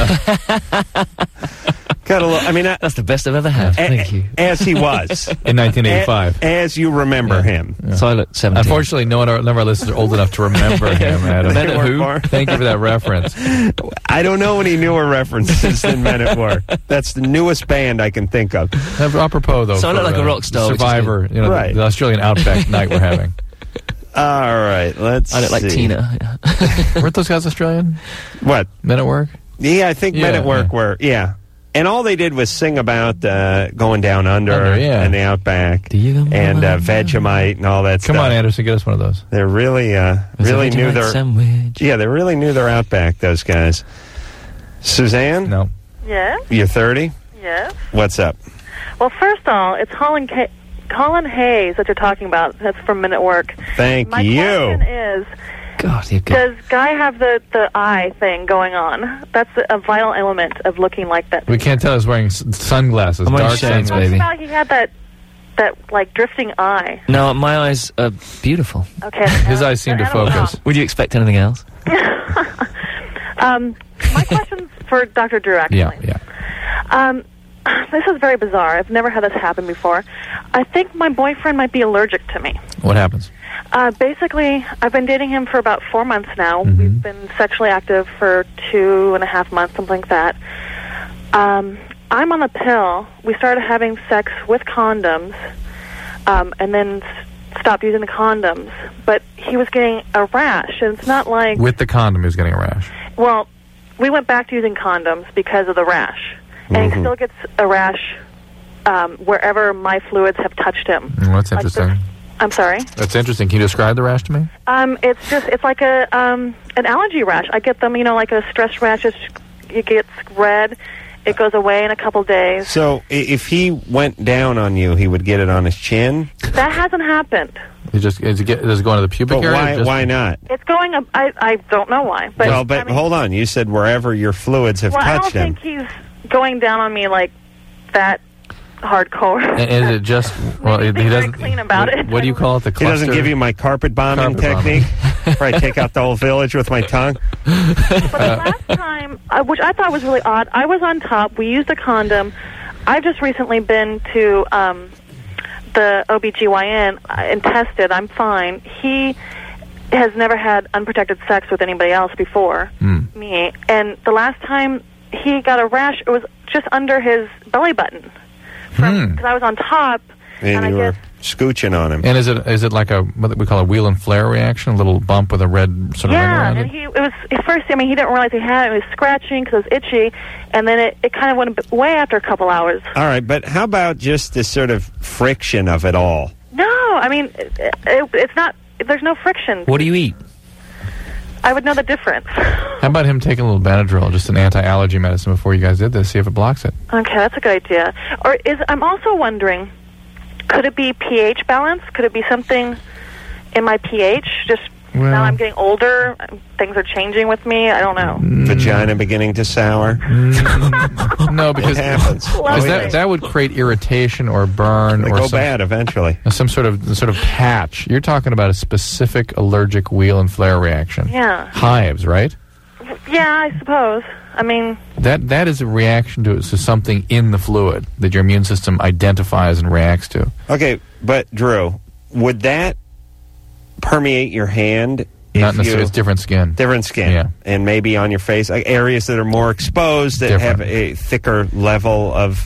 Got a little. I mean, That's the best I've ever had. Thank you. as he was In 1985. as you remember him. So I look 17. Unfortunately, none of our listeners are old enough to remember him, Adam. Men at who? Thank you for that reference. I don't know any newer references than Men at Work. That's the newest band I can think of. Apropos, though, So I look for, like a rock star, which is Survivor, good. you know, Right. the Australian Outback night we're having. All right, let's I look like see. Tina. Weren't those guys Australian? What? Men at Work? Yeah, I think Men Yeah, at Work yeah. were, yeah. And all they did was sing about going down under Yeah. and the Outback Do you go and under? Vegemite and all that stuff. Come on, Anderson, get us one of those. They really, It was a really knew Vegemite their, sandwich. yeah, they really knew their Outback, those guys. Suzanne, No. Yes, you're 30? yes. What's up? Well, first of all, it's Colin Hayes that you're talking about. That's from Men at Work. Thank My you. question is, God, you're good. does Guy have the eye thing going on? That's a vital element of looking like that. We can't tell he's wearing sunglasses. I'm wearing dark shades, sunglasses. baby. He had that like drifting eye. No, my eyes are beautiful. Okay. His eyes seem to focus. Would you expect anything else? My question's for Dr. Drew, actually. Yeah. This is very bizarre. I've never had this happen before. I think my boyfriend might be allergic to me. What happens? Basically, I've been dating him for about 4 months now. Mm-hmm. We've been sexually active for 2.5 months, something like that. I'm on a pill. We started having sex with condoms, and then stopped using the condoms. But he was getting a rash, and it's not like... With the condom, he's getting a rash. Well, we went back to using condoms because of the rash. And he still gets a rash wherever my fluids have touched him. Well, that's Like interesting. I'm sorry? That's interesting. Can you describe the rash to me? It's like an allergy rash. I get them, like a stress rash. It gets red. It goes away in a couple days. So if he went down on you, he would get it on his chin? That hasn't happened. Does it go into the pubic But area? why not? It's going up. I don't know why. But, Well, but I mean, hold on. You said wherever your fluids have I don't touched him. think he's going down on me like that hardcore. And is it just... Well, he He's very doesn't... clean about what, it. What do you call it? The He cluster? doesn't give you my carpet bombing Carpet bombing. technique where I take out the whole village with my tongue? But the last time which I thought was really odd. I was on top. We used a condom. I've just recently been to the OBGYN and tested. I'm fine. He has never had unprotected sex with anybody else before me. And the last time he got a rash, it was just under his belly button. Because I was on top. And you were scooching on him. And is it like what we call a wheel and flare reaction, a little bump with a red sort of ring around it? Yeah, and it was at first. I mean, he didn't realize he had it. It was scratching because it was itchy, and then it kind of went away after a couple hours. All right, but how about just this sort of friction of it all? No, I mean it's not. There's no friction. What do you eat? I would know the difference. How about him taking a little Benadryl, just an anti-allergy medicine, before you guys did this? See if it blocks it. Okay, that's a good idea. Or I'm also wondering, could it be pH balance? Could it be something in my pH? Just now I'm getting older, things are changing with me. I don't know. Vagina beginning to sour. No, because it happens. that would create irritation or burn They or go bad eventually. Some sort of patch. You're talking about a specific allergic wheel and flare reaction. Yeah. Hives, right? Yeah, I suppose. I mean, that is a reaction to something in the fluid that your immune system identifies and reacts to. Okay, but Drew, would that permeate your hand? Not necessarily. It's different skin. Different skin. Yeah. And maybe on your face, like areas that are more exposed, that have a thicker level of,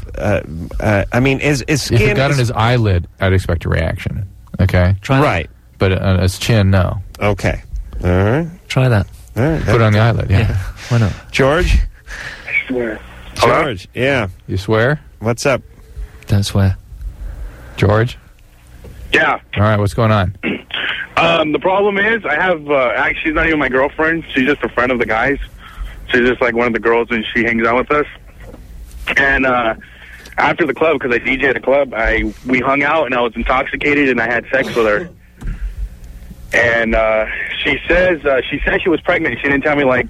I mean, is skin... If it got on his eyelid, I'd expect a reaction. Okay? Try right. But on his chin, no. Okay. All right. Try that. All right. Put it on the eyelid, yeah. Why not? George? I swear. George, yeah. You swear? What's up? Don't swear. George? Yeah. All right, what's going on? The problem is, I have, actually, she's not even my girlfriend. She's just a friend of the guys. She's just like one of the girls, and she hangs out with us. And after the club, because I DJ at a club, we hung out, and I was intoxicated, and I had sex with her. And she said she was pregnant. She didn't tell me like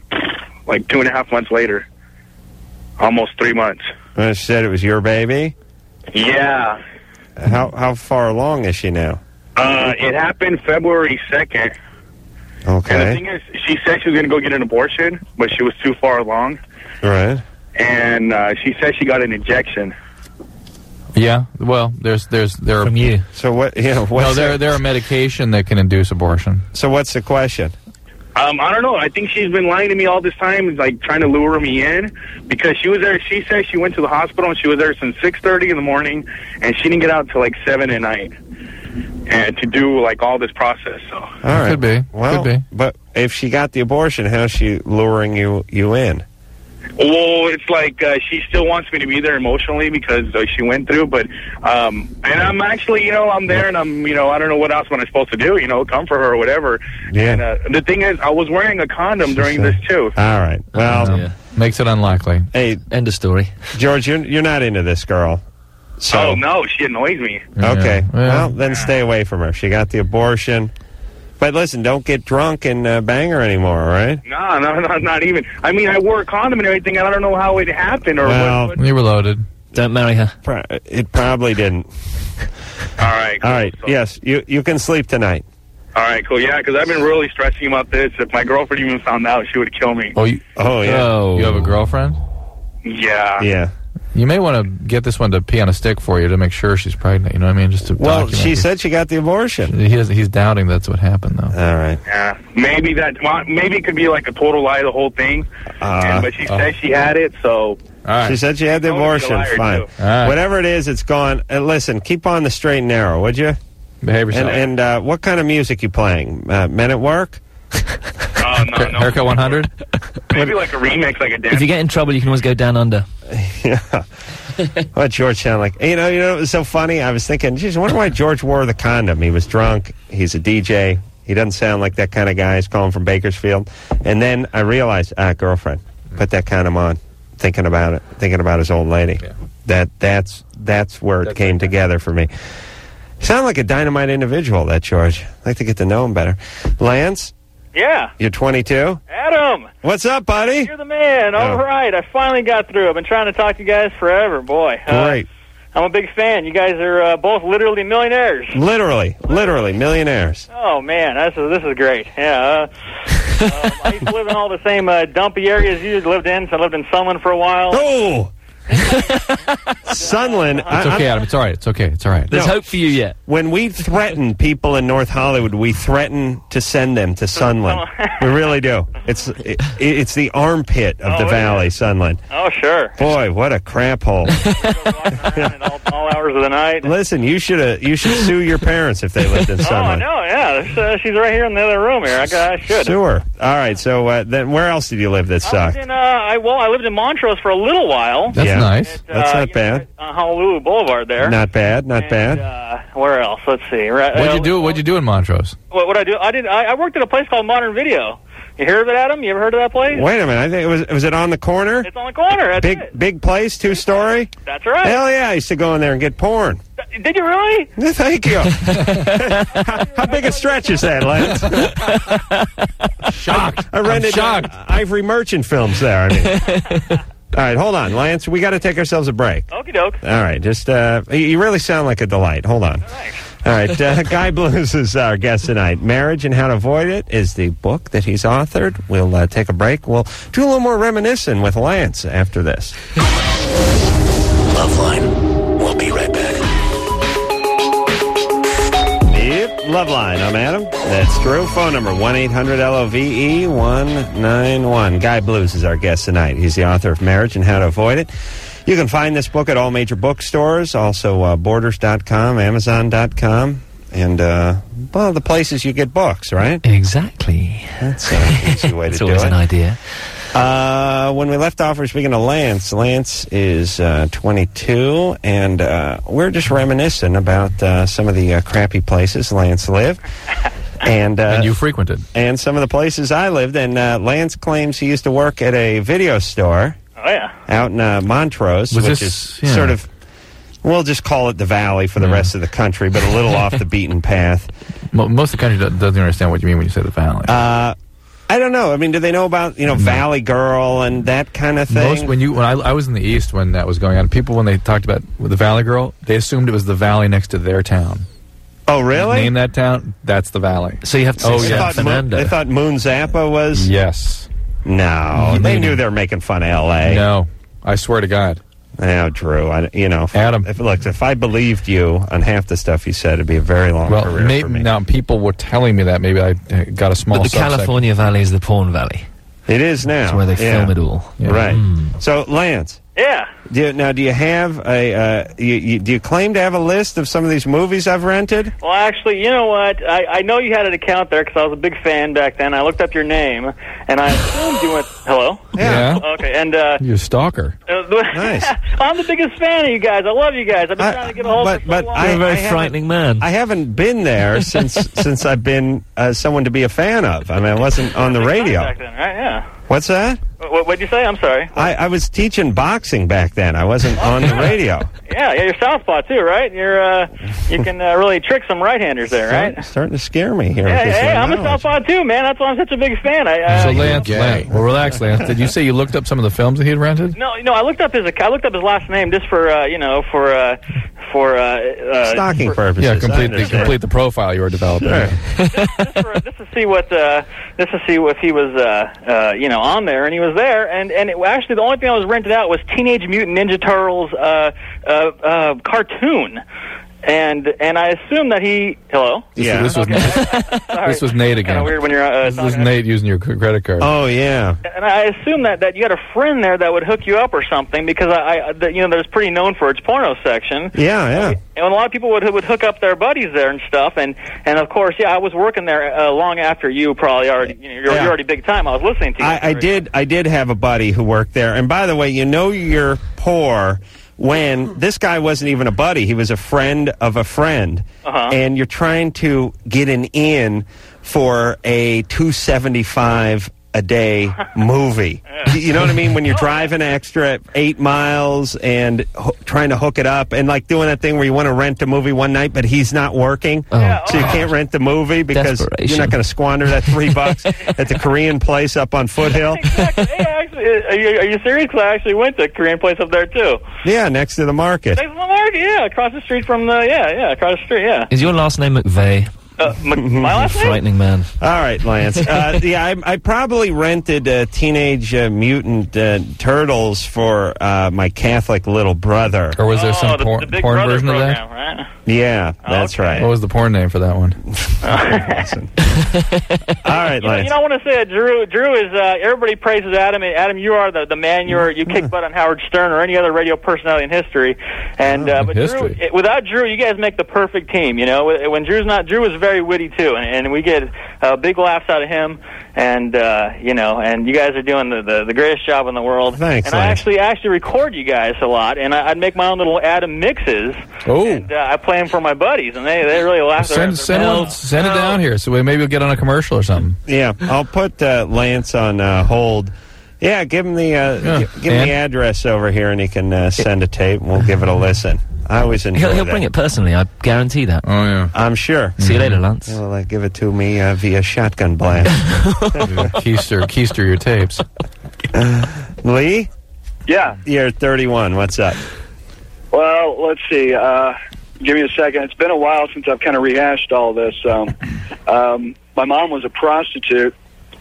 2.5 months later, almost 3 months. She said it was your baby? Yeah. How far along is she now? It happened February 2nd. Okay. And the thing is, she said she was going to go get an abortion, but she was too far along. Right. And she said she got an injection. Yeah, well, there are from you. So what? Yeah. No, there are medication that can induce abortion. So what's the question? I don't know. I think she's been lying to me all this time, like trying to lure me in, because she was there. She said she went to the hospital and she was there since 6:30 in the morning, and she didn't get out till like 7 at night, and to do like all this process. So all right. Could be. Well, could be. But if she got the abortion, how's she luring you in? Well, it's like she still wants me to be there emotionally because she went through, but and I'm actually, I'm there, and I'm, I don't know what else am I supposed to do, come for her or whatever. Yeah. And the thing is, I was wearing a condom during this too. All right. Well, Yeah. Makes it unlikely. hey, End of story. George, you're not into this girl. So Oh no, she annoys me. okay. Yeah. Well, then stay away from her. She got the abortion. But listen, don't get drunk and bang her anymore, all right? No, not even. I mean, I wore a condom and everything. I don't know how it happened or Well, what. You were loaded. Don't marry her. It probably didn't. All right. Cool. All right. So- Yes, you can sleep tonight. All right, cool. Yeah, because I've been really stressing about this. If my girlfriend even found out, she would kill me. Oh, yeah. Oh. You have a girlfriend? Yeah. Yeah. You may want to get this one to pee on a stick for you to make sure she's pregnant. You know what I mean? Just to Well, document she it. said she got the abortion. He's doubting that's what happened, though. All right. Yeah. Maybe it could be like a total lie, the whole thing. But she said she had it, so. All right. She said she had the Don't be a abortion. liar, Fine. too. All right. Whatever it is, it's gone. And listen, keep on the straight and narrow, would you? Behave yourself. And what kind of music you playing? Men at Work? No. Haircut 100? Maybe like a remix, like a dance. If you get in trouble, you can always go down under. Yeah. What George sound like? You know, it was so funny. I was thinking, geez, I wonder why George wore the condom. He was drunk. He's a DJ. He doesn't sound like that kind of guy. He's calling from Bakersfield. And then I realized, girlfriend, put that condom on. Thinking about it. Thinking about his old lady. Yeah. That's where it came together for me. You sound like a dynamite individual, that George. I'd like to get to know him better. Lance, Yeah. you're 22. Adam, What's up, buddy? you're the man. All right. I finally got through. I've been trying to talk to you guys forever, boy. Great. I'm a big fan. You guys are both literally millionaires. Literally millionaires. Oh, man. This is great. Yeah. I used to live in all the same dumpy areas you lived in. So I lived in Sunland for a while. Oh! Sunland. It's okay, Adam. It's all right. It's okay. It's all right. There's hope for you yet. When we threaten people in North Hollywood, we threaten to send them to Sunland. We really do. It's the armpit of the valley, Sunland. Oh, sure. Boy, what a crap hole. all hours of the night. Listen, you should sue your parents if they lived in Sunland. Oh, no, yeah. She's right here in the other room here. I should. Sue her. All right, so then where else did you live that sucked? I lived in Montrose for a little while. That's nice. That's not bad. On Honolulu Boulevard there. Not bad. Where else? Let's see. What'd you do in Montrose? What I do? I worked at a place called Modern Video. You heard of it, Adam? You ever heard of that place? Wait a minute. I think was it on the corner? It's on the corner. That's big place, 2-story? That's right. Hell yeah, I used to go in there and get porn. Did you really? Thank you. How big a stretch is that, Lance? Shocked. I rented Ivory Merchant films there. I mean. All right, hold on, Lance. We got to take ourselves a break. Okie doke. All right, just you really sound like a delight. Hold on. All right, Guy Blues is our guest tonight. Marriage and How to Avoid It is the book that he's authored. We'll take a break. We'll do a little more reminiscing with Lance after this. Loveline. We'll be right back. Yep, Loveline. I'm Adam. That's true. Phone number 1-800-LOVE-191. Guy Blues is our guest tonight. He's the author of Marriage and How to Avoid It. You can find this book at all major bookstores, also Borders.com, Amazon.com, and, the places you get books, right? Exactly. That's an easy way to do it. It's always an idea. When we left off, we're speaking of Lance. Lance is 22, and we're just reminiscing about some of the crappy places Lance lived. And you frequented. And some of the places I lived. And Lance claims he used to work at a video store. Oh, yeah. Out in Montrose, which is sort of, we'll just call it the Valley for the rest of the country, but a little off the beaten path. Most of the country doesn't understand what you mean when you say the Valley. I don't know. I mean, do they know about, Valley Girl and that kind of thing? When I was in the East when that was going on, people, when they talked about the Valley Girl, they assumed it was the valley next to their town. Oh, really? Name that town, that's the Valley. So you have to say Fernando. They thought Moon Zappa was? Yes. No, they knew they were making fun of L.A. No, I swear to God. Yeah, Drew. Adam. If I believed you on half the stuff you said, it'd be a very long career for me. Now, people were telling me that. Maybe I got a small. But the California Valley is the porn valley. It is now. That's where they film it all. Yeah. Right. So, Lance. Yeah. Do you have do you claim to have a list of some of these movies I've rented? Well, actually, you know what? I know you had an account there because I was a big fan back then. I looked up your name, and I assumed you went... Hello? Yeah. Okay, and... You're a stalker. Nice. I'm the biggest fan of you guys. I love you guys. I've been trying to get a hold of you for so long. You're a very frightening man. I haven't been there since I've been someone to be a fan of. I mean, I wasn't on the radio. Back then, right? Yeah. What's that? What'd you say? I'm sorry. I was teaching boxing back then. I wasn't on the radio. Yeah, you're southpaw too, right? You can really trick some right-handers there, right? Starting to scare me here. Hey, I'm a southpaw too, man. That's why I'm such a big fan. So Lance, well, relax, Lance. Did you say you looked up some of the films that he had rented? No, I looked up his last name just for stalking purposes. Yeah, complete the profile you were developing. Just to see what he was on there, and he was there, and actually the only thing that was rented out was Teenage Mutant Ninja Turtles cartoon. And I assume that he... Hello? This was Nate again. Kind of weird when you're... This was Nate using your credit card. Oh, yeah. And I assume that you had a friend there that would hook you up or something, because there's pretty known for its porno section. Yeah. And a lot of people would hook up their buddies there and stuff, and of course, I was working there long after you probably already... You're already big time. I was listening to you. I did have a buddy who worked there, and by the way, you're poor... when this guy wasn't even a buddy, he was a friend of a friend, and you're trying to get an in for a $275 a day movie. You know what I mean? When you're driving extra 8 miles and trying to hook it up, and like doing that thing where you want to rent a movie one night, but he's not working, so you can't rent the movie because you're not going to squander that $3 at the Korean place up on Foothill. Exactly. Hey, actually, are you serious? Because I actually went to a Korean place up there too. Yeah, next to the market. Next to the market, yeah, across the street from the across the street, yeah. Is your last name McVeigh? My last name? Frightening man. All right, Lance. I probably rented Teenage Mutant Turtles for my Catholic little brother. Or was there some the porn Big Brother version of that? program, right? Yeah, that's right. What was the porn name for that one? All right, Lance. You know, I want to say that Drew is, everybody praises Adam. Adam, you are the man. You kick butt on Howard Stern or any other radio personality in history. And but history. Drew, without Drew, you guys make the perfect team. You know, when Drew's not, Drew is very witty too, and we get big laughs out of him. And you know, and you guys are doing the greatest job in the world. Thanks, and Lance. I actually record you guys a lot, and I'd make my own little Adam mixes. Oh. And I play them for my buddies, and they really laugh. Send it down here, so maybe we'll get on a commercial or something. Yeah, I'll put Lance on hold. Yeah, give him the give him the address over here, and he can send a tape, and we'll give it a listen. I always enjoy He'll that. bring it personally. I guarantee that. Oh yeah, I'm sure. See you later, Lance. He'll give it to me via shotgun blast. keister your tapes. Lee? Yeah. You're 31. What's up? Well, let's see. Give me a second. It's been a while since I've kind of rehashed all this. My mom was a prostitute,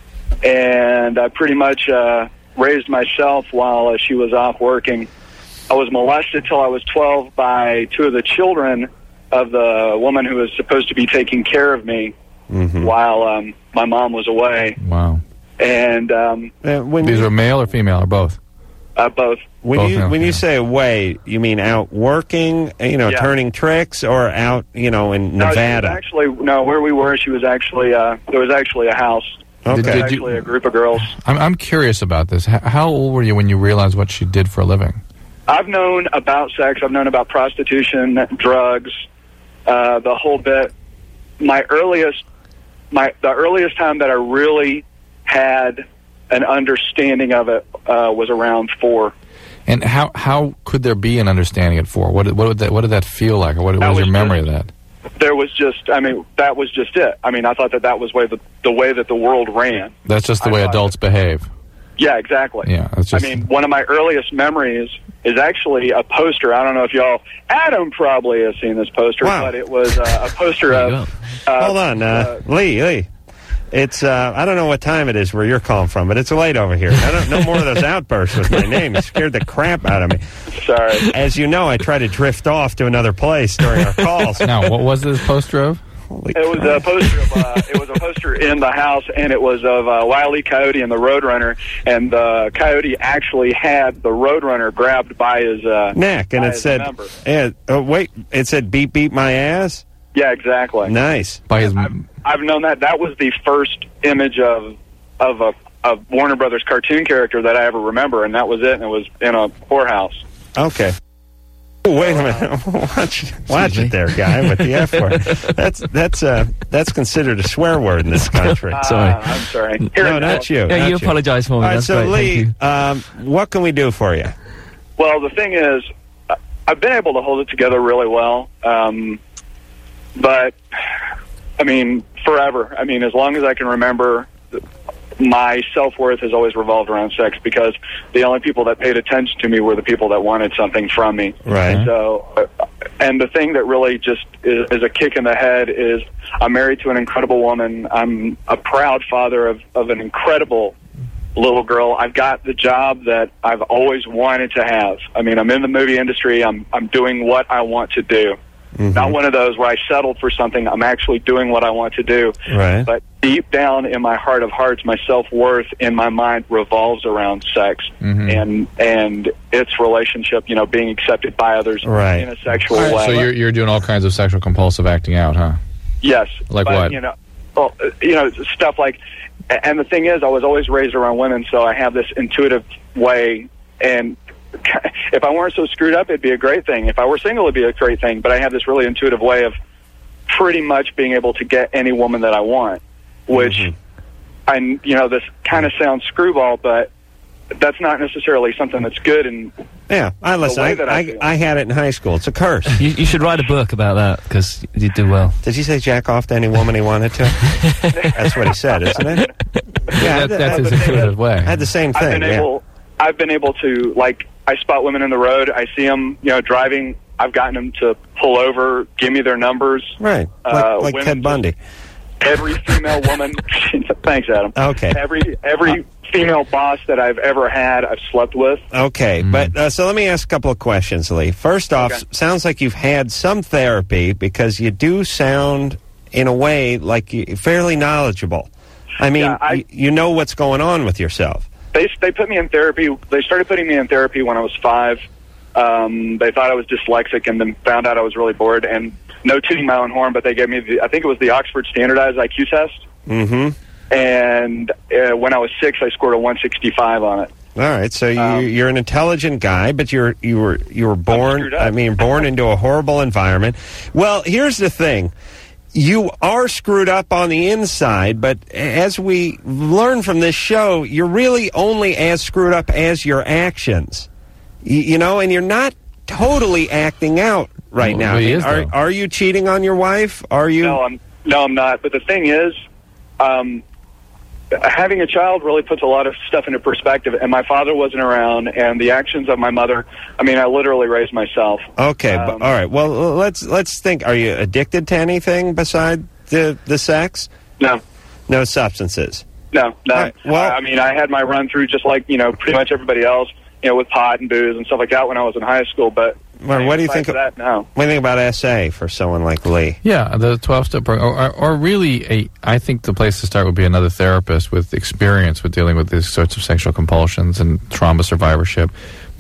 and I pretty much raised myself while she was off working. I was molested till I was 12 by two of the children of the woman who was supposed to be taking care of me while my mom was away. Wow. And these were male or female or both? Both. When you say away, you mean out working, turning tricks, or out, in Nevada? No, actually, where we were, she was actually, there was actually a house. Okay. There was actually a group of girls. I'm curious about this. How old were you when you realized what she did for a living? I've known about sex. I've known about prostitution, drugs, the whole bit. The earliest time that I really had an understanding of it was around 4. And how could there be an understanding at 4? What did that feel like? Or what was your memory of that? There was just, that was just it. I thought that was the way that the world ran. That's just the way adults behave. Yeah, exactly. Yeah, that's just, one of my earliest memories is actually a poster. I don't know if Adam probably has seen this poster, but it was a poster of... Hold on, Lee. It's, I don't know what time it is where you're calling from, but it's late over here. I don't know more of those outbursts with my name. You scared the crap out of me. Sorry. As you know, I try to drift off to another place during our calls. Now, what was this poster of? It was a poster. It was a poster in the house, and it was of Wile E. Coyote and the Roadrunner. And the Coyote actually had the Roadrunner grabbed by his neck, and it said, it said "beep beep my ass." Yeah, exactly. Nice. By his. I've known that. That was the first image of a Warner Brothers cartoon character that I ever remember, and that was it. And it was in a whorehouse. Okay. Oh, wait a minute. Watch it there, guy, with the F word. That's considered a swear word in this country. Sorry. I'm sorry. No, not you. Yeah, you apologize for me. All right, That's so great. Lee, what can we do for you? Well, the thing is, I've been able to hold it together really well, but forever. As long as I can remember, my self-worth has always revolved around sex, because the only people that paid attention to me were the people that wanted something from me. Right. So, and the thing that really just is a kick in the head is I'm married to an incredible woman. I'm a proud father of an incredible little girl. I've got the job that I've always wanted to have. I'm in the movie industry. I'm doing what I want to do. Not one of those where I settled for something. I'm actually doing what I want to do. Right. But deep down in my heart of hearts, my self-worth in my mind revolves around sex and its relationship, being accepted by others in a sexual way. So you're doing all kinds of sexual compulsive acting out, huh? Yes. Like what? Stuff like, and the thing is, I was always raised around women, so I have this intuitive way, and if I weren't so screwed up, it'd be a great thing. If I were single, it'd be a great thing. But I have this really intuitive way of pretty much being able to get any woman that I want, which, this kind of sounds screwball, but that's not necessarily something that's good. And yeah, I had it in high school. It's a curse. You should write a book about that, because you do well. Did he say jack off to any woman he wanted to? That's what he said, isn't it? Yeah, that's his intuitive way. I had the same thing. I've been able to, I spot women in the road. I see them, driving. I've gotten them to pull over, give me their numbers. Right, like Ted Bundy. Every female woman. Thanks, Adam. Okay. Every female boss that I've ever had, I've slept with. Okay, but so let me ask a couple of questions, Lee. First off, sounds like you've had some therapy because you do sound, in a way, like you're fairly knowledgeable. I mean, you know what's going on with yourself. They put me in therapy. They started putting me in therapy when I was 5. They thought I was dyslexic, and then found out I was really bored. And no tooting my own horn, but they gave me I think it was the Oxford Standardized IQ test. Mm-hmm. And when I was 6, I scored a 165 on it. All right, so you're an intelligent guy, but you were born. I mean, born into a horrible environment. Well, here's the thing. You are screwed up on the inside, but as we learn from this show, you're really only as screwed up as your actions. You know, and you're not totally acting out right now. He is, are you cheating on your wife? Are you? No, I'm not. But the thing is, having a child really puts a lot of stuff into perspective. And my father wasn't around, and the actions of my mother. I mean, I literally raised myself. Okay, all right. Well, let's think. Are you addicted to anything beside the sex? No. No substances. No. Right, well, I mean, I had my run through just like pretty much everybody else. With pot and booze and stuff like that when I was in high school. But what do you think of that now? What do you think about SA for someone like Lee? Yeah, the 12-step program, or really, I think the place to start would be another therapist with experience with dealing with these sorts of sexual compulsions and trauma survivorship.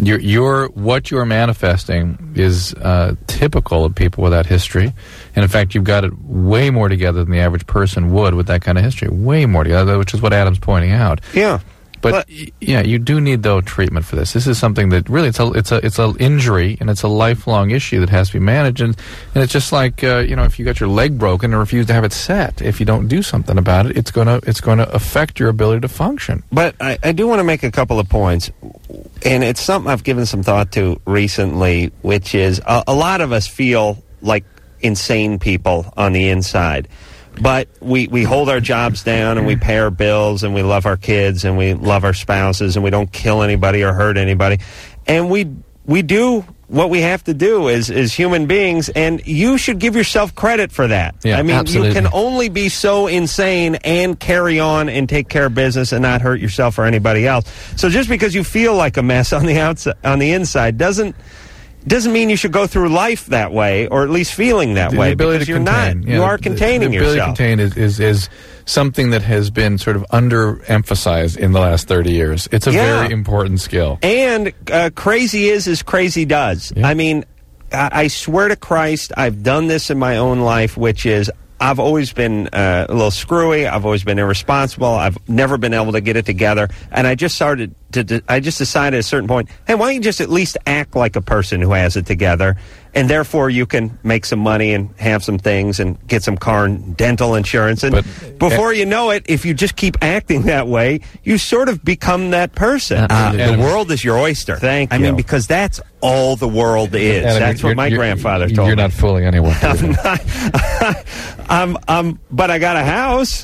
What you're manifesting is typical of people with that history, and in fact, you've got it way more together than the average person would with that kind of history. Way more together, which is what Adam's pointing out. Yeah. But yeah, you do need though treatment for this. This is something that really it's a injury, and it's a lifelong issue that has to be managed. And it's just like if you got your leg broken and refuse to have it set, if you don't do something about it, it's going to affect your ability to function. But I do want to make a couple of points, and it's something I've given some thought to recently, which is a lot of us feel like insane people on the inside. But we hold our jobs down, and we pay our bills, and we love our kids, and we love our spouses, and we don't kill anybody or hurt anybody. And we do what we have to do as human beings, and you should give yourself credit for that. Yeah, I mean, absolutely. You can only be so insane and carry on and take care of business and not hurt yourself or anybody else. So just because you feel like a mess on the outside, on the inside, doesn't mean you should go through life that way, or at least feeling that way, because you're not. You are containing yourself. The ability to contain is something that has been sort of underemphasized in the last 30 years. It's a very important skill. And crazy is as crazy does. Yeah. I mean, I swear to Christ, I've done this in my own life, which is I've always been a little screwy. I've always been irresponsible. I've never been able to get it together. And I just decided at a certain point, hey, why don't you just at least act like a person who has it together? And therefore you can make some money and have some things and get some car and dental insurance. And before you know it, if you just keep acting that way, you sort of become that person. The world is your oyster. Thank you. I mean, because that's all the world is. That's what my grandfather told me. You're not fooling anyone. I'm not. But I got a house.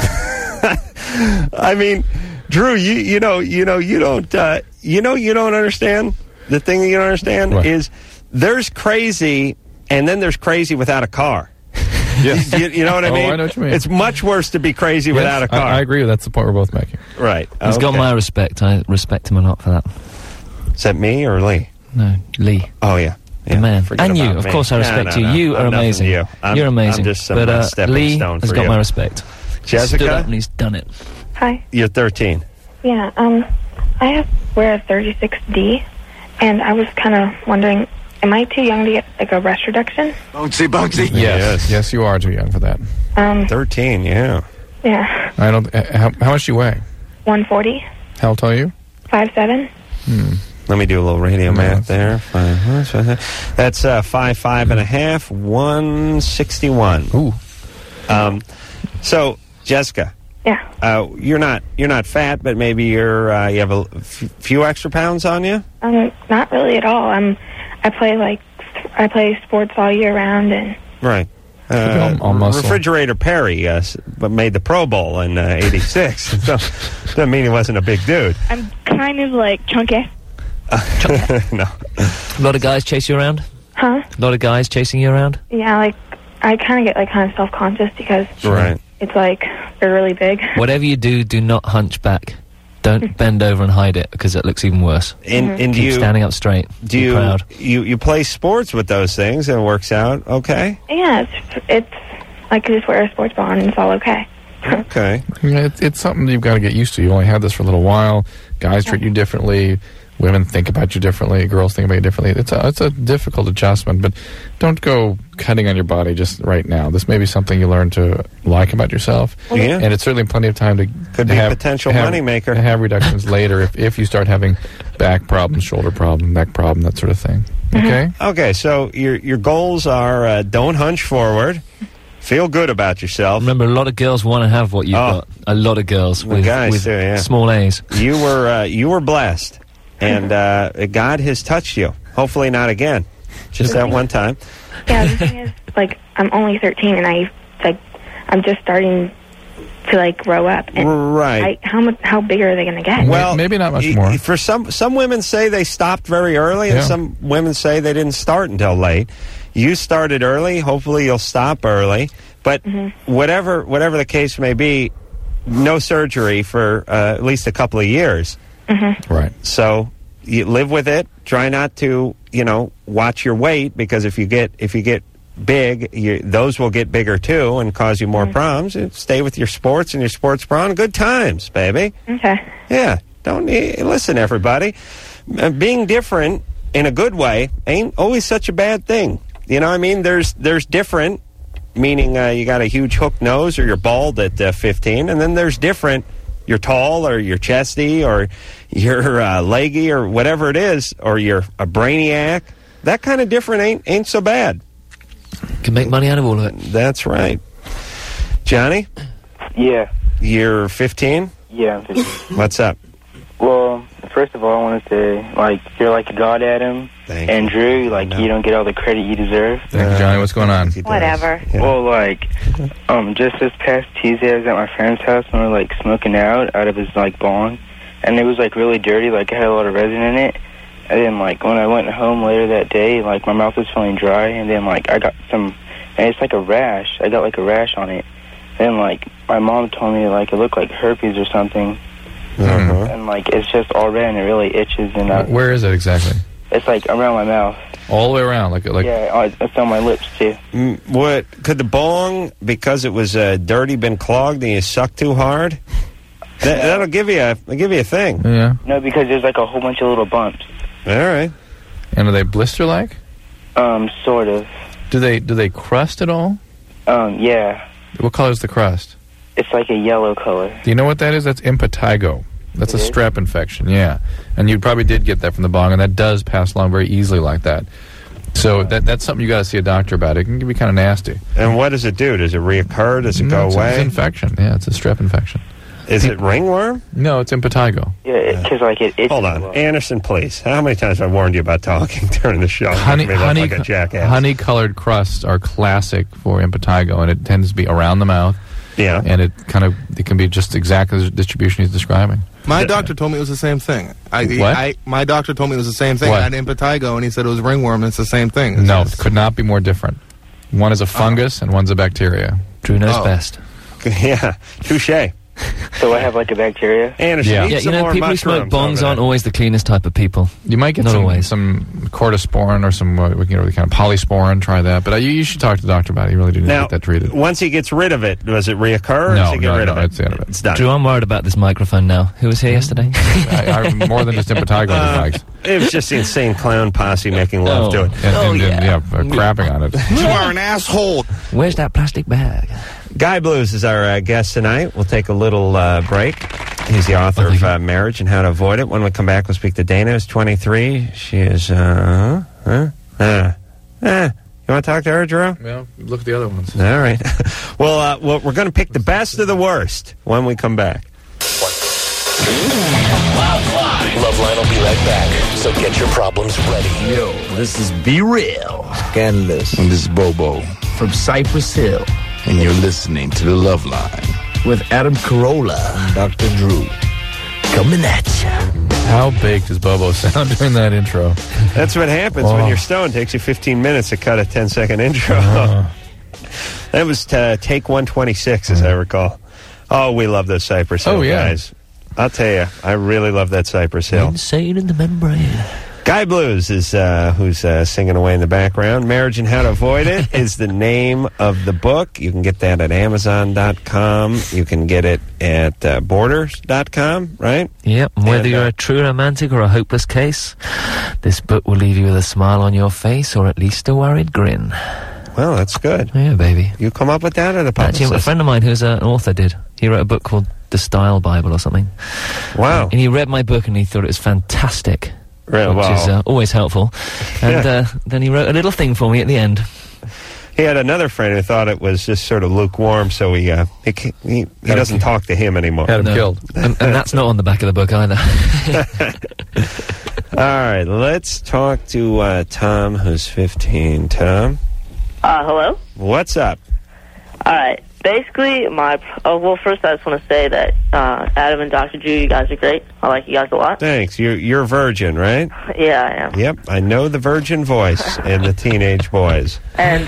I mean, Drew, you don't understand. The thing that you don't understand is there's crazy, and then there's crazy without a car. Yes. You know what I mean? I know what you mean. It's much worse to be crazy without a car. I agree. That's the point we're both making. Right. He's got my respect. I respect him a lot for that. Is that me or Lee? No, Lee. Oh, yeah. The man. And you. Of course I respect you. You are amazing. You're amazing. I'm just some but Lee has got my respect. Jessica? Stood up and he's done it. Hi. You're 13. Yeah, I wear a 36D, and I was kind of wondering, am I too young to get, like, a breast reduction? Bouncy. Yes, you are too young for that. 13, yeah. Yeah. I don't. How much do you weigh? 140. How tall are you? 5'7". Let me do a little radio math there. That's 5'5.5", 161. Ooh. So, Jessica. Yeah. You're not fat, but maybe you have a few extra pounds on you. Not really at all. I play sports all year round, and right. Refrigerator Perry but made the Pro Bowl in '86. So doesn't mean he wasn't a big dude. I'm kind of like chunky. No. A lot of guys chase you around? Huh? A lot of guys chasing you around? Yeah, like, I kind of get, like, kind of self-conscious because Right. it's, like, they're really big. Whatever you do not hunch back. Don't bend over and hide it, because it looks even worse. And do Keep you standing up straight. do Be you, proud. you play sports with those things and it works out okay? Yeah, it's like, you just wear a sports bra and it's all okay. Okay. Yeah, it's something you've got to get used to. You only had this for a little while. Guys treat you differently. Women think about you differently. Girls think about you differently. It's a difficult adjustment, but don't go cutting on your body just right now. This may be something you learn to like about yourself. Yeah. And it's certainly plenty of time to Could be a potential moneymaker. to have reductions later if you start having back problems, shoulder problem, neck problem, that sort of thing. Okay? Okay, so your goals are don't hunch forward, feel good about yourself. Remember, a lot of girls want to have what you've got. A lot of girls with, guys with too, yeah. small A's. You were blessed, and God has touched you. Hopefully not again, just that one time. Yeah, the thing is, like, I'm only 13 and I'm just starting to, like, grow up. And Right. how big are they going to get? Well, maybe not much more. For some women say they stopped very early, and Yeah. some women say they didn't start until late. You started early. Hopefully, you'll stop early. But whatever the case may be, no surgery for at least a couple of years. Right. So you live with it. Try not to, watch your weight, because if you get big, those will get bigger too and cause you more problems. Stay with your sports and your sports bra and good times, baby. Okay. Yeah. Listen, everybody. Being different in a good way ain't always such a bad thing. You know what I mean? There's different, meaning you got a huge hook nose or you're bald at 15, and then there's different, you're tall or you're chesty or you're leggy or whatever it is, or you're a brainiac. That kind of different ain't so bad. Can make money out of all of it. That's right. Johnny? Yeah. You're 15? Yeah, I'm 15. What's up? Well, first of all, I want to say, you're like a god, Adam. Thank and Drew, you don't get all the credit you deserve. Thank you, Johnny. What's going on? Whatever. Yeah. Well, just this past Tuesday, I was at my friend's house and we were, smoking out of his, bong. And it was, really dirty. It had a lot of resin in it. And then, when I went home later that day, my mouth was feeling dry. And then, I got some, and it's like a rash. I got, a rash on it. Then, my mom told me, it looked like herpes or something. And, it's just all red and it really itches. And Where is it exactly? it's, around my mouth. All the way around? Yeah, it's on my lips, too. What could the bong, because it was dirty, been clogged and you sucked too hard? That'll give you a thing. Yeah. No, because there's, a whole bunch of little bumps. All right. And are they blister-like? Sort of. Do they crust at all? Yeah. What color is the crust? It's a yellow color. Do you know what that is? That's impetigo. That's a strep infection, yeah. And you probably did get that from the bong, and that does pass along very easily like that. So that's something you got to see a doctor about. It can be kind of nasty. And what does it do? Does it reoccur? Does it go away? It's an infection. Yeah, it's a strep infection. Is it ringworm? No, it's impetigo. Yeah, because it itches. Hold on. Anderson, please. How many times have I warned you about talking during the show? Making me look like a jackass. Honey-colored crusts are classic for impetigo, and it tends to be around the mouth. Yeah. And it can be just exactly the distribution he's describing. My doctor told me it was the same thing. My doctor told me it was the same thing. What? I had impetigo, and he said it was ringworm, and it's the same thing. No, it could not be more different. One is a fungus, and one's a bacteria. Drew knows best. Yeah, touche. So I have a bacteria? Anderson, Yeah, people who smoke bongs aren't always the cleanest type of people. You might get some cordyceps or some kind of polysporin. Try that, but you should talk to the doctor about it. You really do need to get that treated. Once he gets rid of it, does it reoccur? Or No, does he get rid of it? It's the end of it. It's done. Drew, I'm worried about this microphone now. Who was here yesterday? I'm more than just impetigo on his mics. It was just the insane clown posse making love to it. And crapping on it. You are an asshole. Where's that plastic bag? Guy Blues is our guest tonight. We'll take a little break. He's the author of Marriage and How to Avoid It. When we come back, we'll speak to Dana, who's 23. She is, You want to talk to her, Drew? Well, look at the other ones. All right. Well, we're going to pick the best of the worst when we come back. Loveline will be right back, so get your problems ready. Yo, this is Be Real. Scandalous. And this is Bobo. From Cypress Hill. And you're listening to The Love Line. With Adam Carolla and Dr. Drew. Coming at ya. How baked does Bobo sound during that intro? That's what happens when you're stoned. It takes you 15 minutes to cut a 10-second intro. That was take 126, as I recall. Oh, we love those Cypress Hill guys. I'll tell you, I really love that Cypress Hill. Insane in the membrane. Guy Blues is who's singing away in the background. Marriage and How to Avoid It is the name of the book. You can get that at Amazon.com. You can get it at Borders.com, right? Yep. And whether you're a true romantic or a hopeless case, this book will leave you with a smile on your face or at least a worried grin. Well, that's good. Yeah, baby. You come up with that or the publicist? Actually, a friend of mine who's an author did. He wrote a book called The Style Bible or something. Wow. And he read my book and he thought it was fantastic. Really? Which is always helpful. And then he wrote a little thing for me at the end. He had another friend who thought it was just sort of lukewarm, so he doesn't talk to him anymore. Had him killed. And that's not on the back of the book either. All right, let's talk to Tom, who's 15. Tom? Hello? What's up? All right. Basically, first I just want to say that Adam and Dr. Drew, you guys are great. I like you guys a lot. Thanks. You're a virgin, right? Yeah, I am. Yep, I know the virgin voice and the teenage boys. And,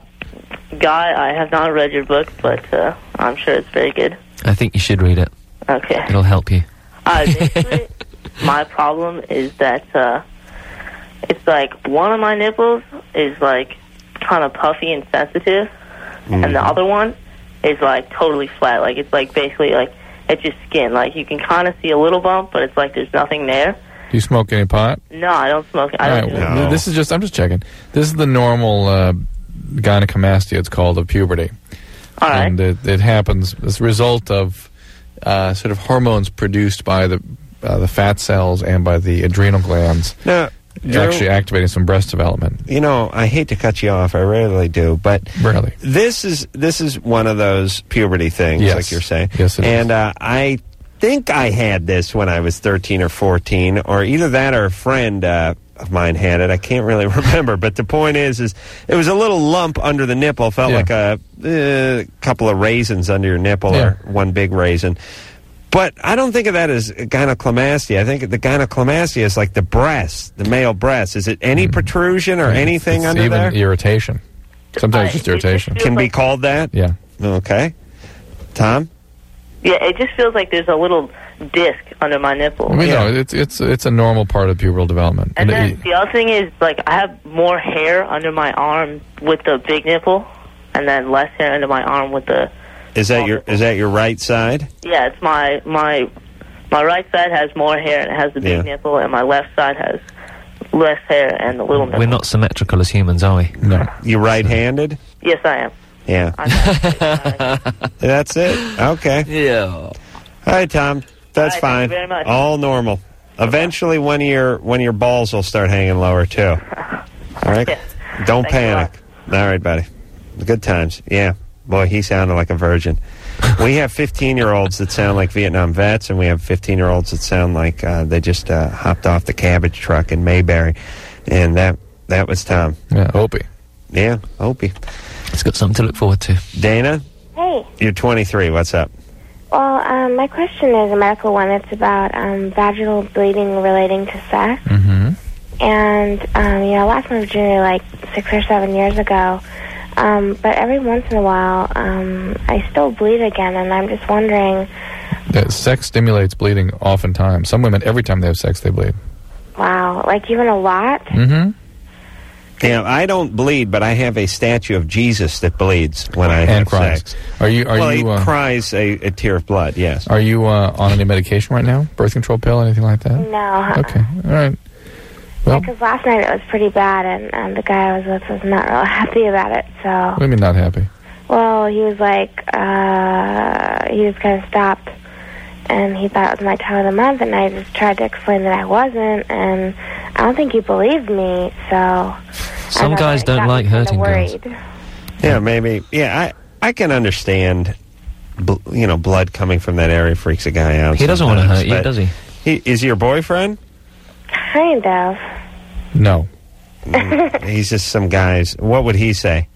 Guy, I have not read your book, but I'm sure it's very good. I think you should read it. Okay. It'll help you. Basically, my problem is that it's like one of my nipples is like kind of puffy and sensitive, and the other one is like totally flat. Like it's like basically like it's just skin. Like you can kind of see a little bump, but it's like there's nothing there. Do you smoke any pot? No, I don't smoke. I'm just checking. This is the normal gynecomastia, it's called, of puberty. All right. And it happens as a result of sort of hormones produced by the fat cells and by the adrenal glands. Now, Drew, actually activating some breast development. You know, I hate to cut you off. I rarely do, but rarely. This is one of those puberty things, like you're saying. Yes, it is. And I think I had this when I was 13 or 14, or either that or a friend of mine had it. I can't really remember, but the point is it was a little lump under the nipple. Felt like a couple of raisins under your nipple, or one big raisin. But I don't think of that as gynecomastia. I think the gynecomastia is like the breast, the male breast. Is it any protrusion or anything it's under even there? Irritation. Sometimes just irritation. Can be called that? Yeah. Okay. Tom? Yeah, it just feels like there's a little disc under my nipple. I mean, no, it's a normal part of pubertal development. And then the other thing is, like, I have more hair under my arm with the big nipple, and then less hair under my arm with the... Is that your right side? Yeah, it's my right side has more hair and it has the big nipple, and my left side has less hair and the little nipple. We're not symmetrical as humans, are we? No. You right-handed? Yes, I am. Yeah. That's it? Okay. Yeah. All right, Tom. That's fine. Thank you very much. All normal. Eventually, one of your balls will start hanging lower, too. All right? Don't panic. All right, buddy. Good times. Yeah. Boy, he sounded like a virgin. We have 15-year-olds that sound like Vietnam vets, and we have 15-year-olds that sound like they just hopped off the cabbage truck in Mayberry. And that was Tom. Yeah, Opie. Yeah, Opie. It's got something to look forward to. Dana? Hey. You're 23. What's up? Well, my question is a medical one. It's about vaginal bleeding relating to sex. Mm-hmm. And, last moved Junior like 6 or 7 years ago. But every once in a while, I still bleed again, and I'm just wondering... Sex stimulates bleeding oftentimes. Some women, every time they have sex, they bleed. Wow. Like even a lot? Mm-hmm. Yeah, I don't bleed, but I have a statue of Jesus that bleeds when I have cries. sex. He cries a tear of blood, yes. Are you on any medication right now? Birth control pill, anything like that? No. Okay, all right. Well, because last night it was pretty bad, and the guy I was with was not real happy about it, so... What do you mean not happy? Well, he was like, he was kind of stopped, and he thought it was my time of the month, and I just tried to explain that I wasn't, and I don't think he believed me, so... Some guys don't like hurting girls. Yeah, maybe. Yeah, I can understand, blood coming from that area freaks a guy out. He doesn't want to hurt you, does he? Is he your boyfriend? Kind of. No. He's just some guys. What would he say?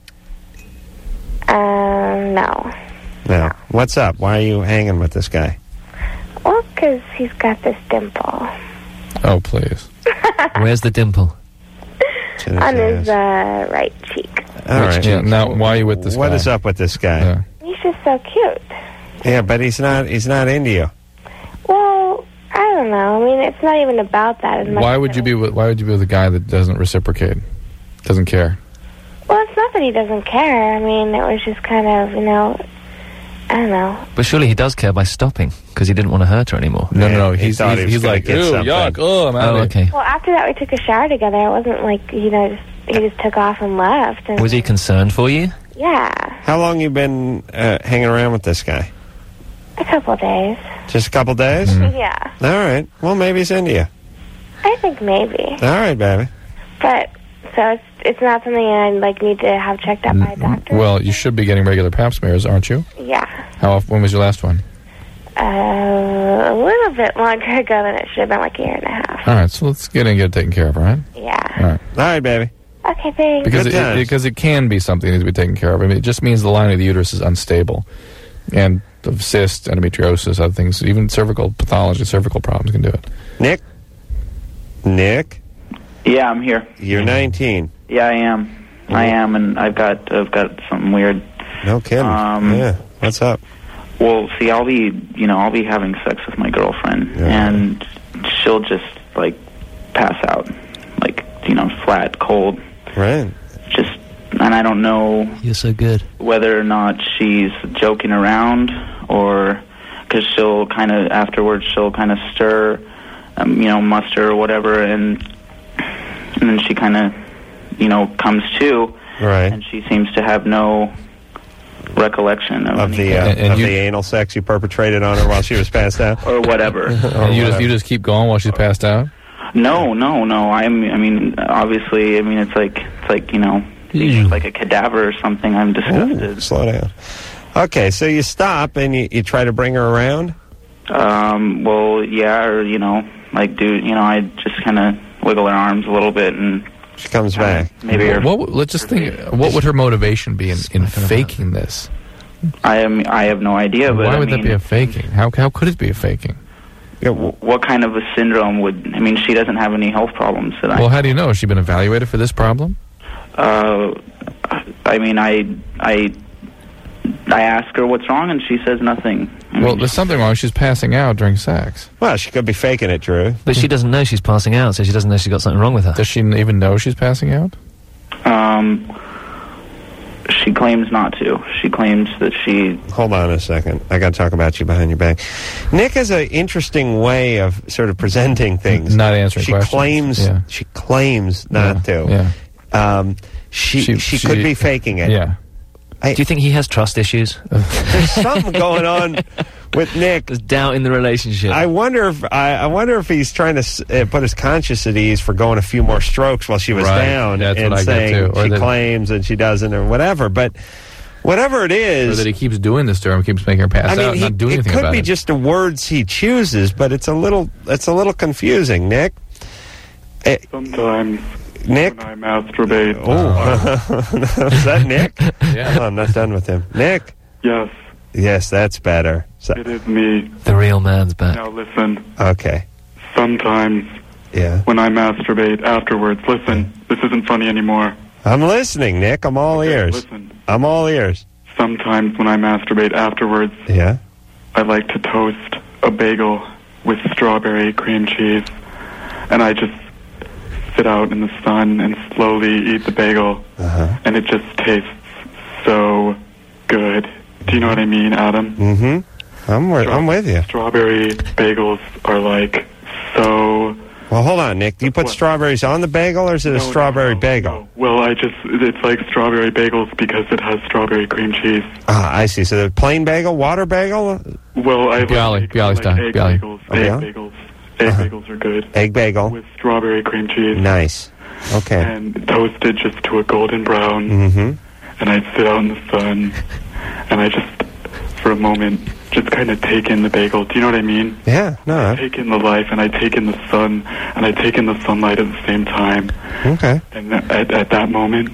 No. No. What's up? Why are you hanging with this guy? Well, because he's got this dimple. Oh, please. Where's the dimple? On his right cheek. All right. Yeah, now, why are you with this guy? What is up with this guy? Yeah. He's just so cute. Yeah, but he's not into you. Well, I don't know. I mean, it's not even about that as much. Why would you be with a guy that doesn't reciprocate? Doesn't care? Well, it's not that he doesn't care. I mean, it was just kind of, I don't know. But surely he does care by stopping, because he didn't want to hurt her anymore. No, he he's thought he was like, gonna get ew, something. yuck, oh, I'm out of okay. here. Well, after that, we took a shower together. It wasn't like, he just took off and left. And Was he concerned for you? Yeah, How long you been hanging around with this guy? a couple of days. Just a couple days? Yeah, All right. Well, maybe he's into you. I think maybe. All right, baby. But, so it's not something I, need to have checked out by a doctor? Well, you should be getting regular pap smears, aren't you? Yeah. When was your last one? A little bit longer ago than it should have been, like a year and a half. All right, so let's get in and get it taken care of, all right? Yeah. All right. All right, baby. Okay, thanks. Because it can be something that needs to be taken care of. I mean, it just means the lining of the uterus is unstable. And of cysts, endometriosis, other things, even cervical pathology, cervical problems can do it. Nick? Yeah, I'm here. You're 19. Yeah, I am. I am, and I've got something weird. No kidding. Yeah. What's up? Well, see, I'll be having sex with my girlfriend, and she'll just pass out, flat, cold. Right. And I don't know. You're so good. Whether or not she's joking around, or because she'll kind of afterwards she'll kind of stir, muster or whatever, and then she kind of comes to, right? And she seems to have no recollection of the anal sex you perpetrated on her while she was passed out, or whatever. And you just keep going while she's passed out? No. Obviously, it's like like a cadaver or something. I'm disgusted. Ooh, slow down. Okay, so you stop and you try to bring her around? Well, yeah, or, I just kind of wiggle her arms a little bit and... She comes back. Maybe let's just think, what would her motivation be in faking this? I have no idea, but why would that be a faking? How could it be a faking? Yeah, what kind of a syndrome would... she doesn't have any health problems that Well, how do you know? Has she been evaluated for this problem? I ask her what's wrong, and she says nothing. Well, there's something wrong. She's passing out during sex. Well, she could be faking it, Drew. But she doesn't know she's passing out, so she doesn't know she's got something wrong with her. Does she even know she's passing out? She claims not to. She claims that she... Hold on a second. I got to talk about you behind your back. Nick has an interesting way of sort of presenting things. Not answering questions. She claims not to. Yeah. She could be faking it. Yeah. Do you think he has trust issues? There's something going on with Nick. There's doubt in the relationship. I wonder if he's trying to put his conscience at ease for going a few more strokes while she was down, That's and what I saying get too. Or she claims and she doesn't, or whatever. But whatever it is, or that he keeps doing this to her and keeps making her pass out and not doing anything about it. It could be just the words he chooses, but it's a little confusing, Nick. Sometimes. Nick? When I masturbate. Oh. Is that Nick? Yeah. Oh, I'm not done with him. Nick? Yes. Yes, that's better. It is me. The real man's back. Now listen. Okay. Sometimes. Yeah. When I masturbate afterwards. Listen, this isn't funny anymore. I'm listening, Nick. I'm all ears. Listen. I'm all ears. Sometimes when I masturbate afterwards. Yeah. I like to toast a bagel with strawberry cream cheese. And I just sit out in the sun and slowly eat the bagel, and it just tastes so good. Do you know what I mean, Adam? Mm-hmm. I'm with you. Strawberry bagels are so... Well, hold on, Nick. Do you put strawberries on the bagel, or is it a strawberry bagel? No. Well, it's like strawberry bagels because it has strawberry cream cheese. Ah, I see. So the plain bagel, water bagel? Well, I Bialy style. egg bagels. Egg bagels. Egg bagels are good. Egg bagel. With strawberry cream cheese. Nice. Okay. And toasted just to a golden brown. Mm-hmm. And I'd sit out in the sun, and I just, for a moment, just kind of take in the bagel. Do you know what I mean? Yeah, no. I take in the life, and I take in the sun, and I take in the sunlight at the same time. Okay. And at that moment,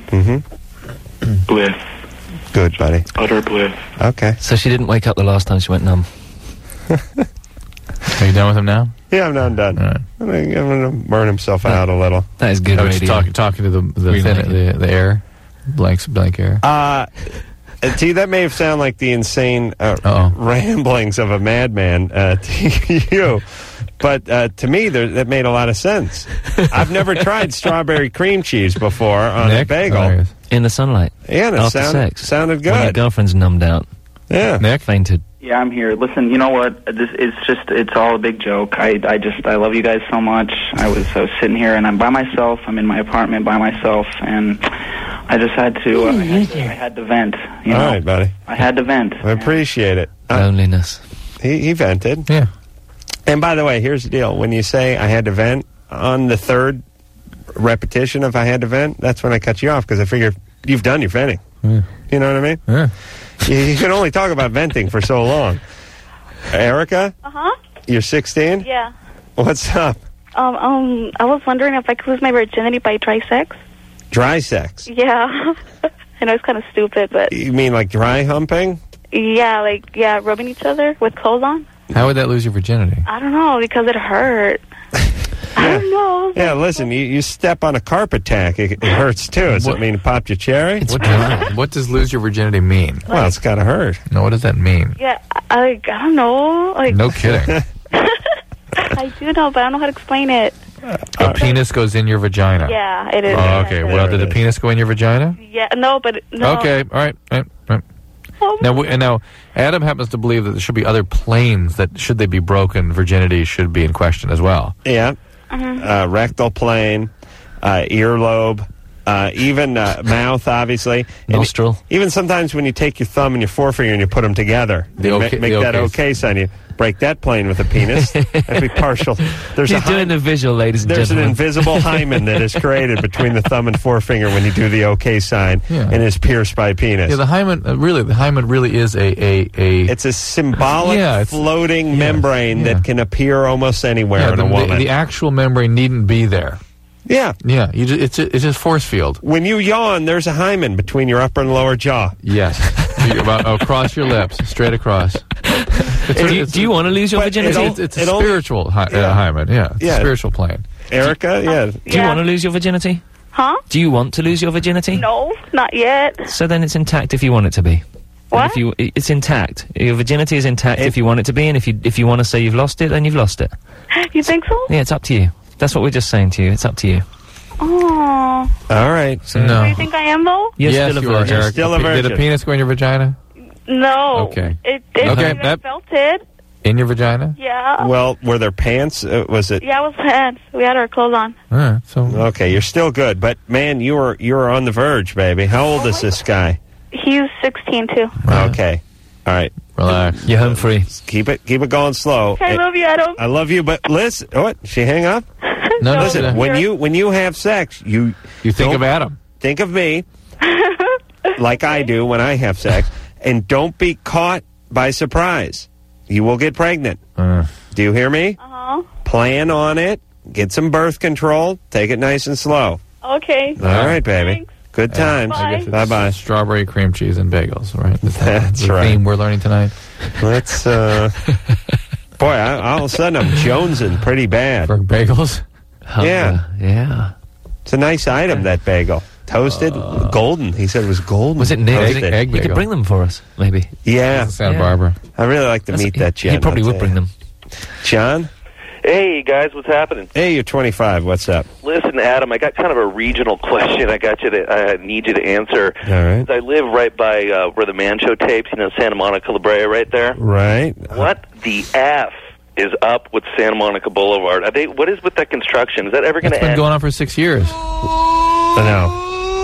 bliss. Good, buddy. Utter bliss. Okay. So she didn't wake up the last time she went numb? Are you done with him now? Yeah, I'm done. All right. I'm going to burn himself out a little. That is good radio. Talking to the air, blank air. To you, that may have sounded like the insane ramblings of a madman to you, but to me, that made a lot of sense. I've never tried strawberry cream cheese before on a bagel. In the sunlight. Yeah, and After it sex. sounded good. When your girlfriend's numbed out. Yeah. Nick? Fainted. Yeah, I'm here. Listen, you know what? It's all a big joke. I love you guys so much. I was sitting here and I'm by myself. I'm in my apartment by myself, and I just had to. I had to vent. You know? All right, buddy. I had to vent. I appreciate it. Loneliness. He vented. Yeah. And by the way, here's the deal. When you say I had to vent, on the third repetition of I had to vent, that's when I cut you off, because I figure you've done your venting. Yeah. You know what I mean? Yeah. You can only talk about venting for so long. Erica? Uh-huh. You're 16? Yeah. What's up? I was wondering if I could lose my virginity by dry sex. Dry sex? Yeah. I know it's kind of stupid, but... You mean like dry humping? Yeah, rubbing each other with clothes on. How would that lose your virginity? I don't know, because it hurt. I don't know. Yeah, listen, you step on a carpet tack, it hurts too. Does it mean it popped your cherry? What does lose your virginity mean? Well, it's gotta hurt. No, what does that mean? Yeah, I don't know. No kidding. I do know, but I don't know how to explain it. A penis goes in your vagina. Yeah, it is. Oh, okay. Well, did the penis go in your vagina? Yeah, no, but no. Okay, all right. Now, Adam happens to believe that there should be other planes that, should they be broken, virginity should be in question as well. Yeah. Rectal plane, earlobe, even mouth, obviously. Nostril. Even sometimes when you take your thumb and your forefinger and you put them together, make that okay sign. You break that plane with a penis. That'd be partial. He's doing the visual, ladies and gentlemen. There's an invisible hymen that is created between the thumb and forefinger when you do the okay sign and is pierced by a penis. Yeah, the hymen really is a It's a symbolic floating membrane that can appear almost anywhere in a woman. The actual membrane needn't be there. Yeah. Yeah, it's just force field. When you yawn, there's a hymen between your upper and lower jaw. Yes. Across your lips, straight across. Do you want to lose your virginity? It's a spiritual hymen, spiritual plane. Erica, Do you want to lose your virginity? Huh? Do you want to lose your virginity? No, not yet. So then it's intact if you want it to be. What? It's intact. Your virginity is intact if you want it to be, and if you want to say you've lost it, then you've lost it. You think so? Yeah, it's up to you. That's what we're just saying to you. It's up to you. Oh. All right. No. Do you think I am, though? You're yes, still a you are, virgin. Eric. Still a virgin. Did a penis go in your vagina? No. Okay. I felt it. In your vagina? Yeah. Well, were there pants? Was it? Yeah, it was pants. We had our clothes on. All right. Okay, you're still good, but man, you were on the verge, baby. How old is this guy? He's 16 too. Okay. All right. Relax. You're home free. Keep it going slow. Okay, I love you, Adam. I love you, but listen. What? She hang up? No, listen. When you have sex, you think of Adam. Think of me, like I do when I have sex, and don't be caught by surprise. You will get pregnant. Do you hear me? Uh-huh. Plan on it. Get some birth control. Take it nice and slow. Okay. All right, baby. Thanks. Good times. Bye-bye. Strawberry cream cheese and bagels, right? That's the right. theme we're learning tonight. Let's, boy, all of a sudden I'm jonesing pretty bad. For bagels? Yeah. It's a nice item, that bagel. Toasted, golden. He said it was golden. Was it Nick? Egg He bagel. could bring them for us, maybe. Yeah. Santa Barbara. I really like to meet that Jen. He probably would bring them. John? Hey, guys, what's happening? Hey, you're 25. What's up? Listen, Adam, I got kind of a regional question I need you to answer. All right. I live right by where the Man Show tapes, Santa Monica La Brea right there. Right. What the F is up with Santa Monica Boulevard? What is with that construction? Is that ever going to It's been end? going on for 6 years. I know.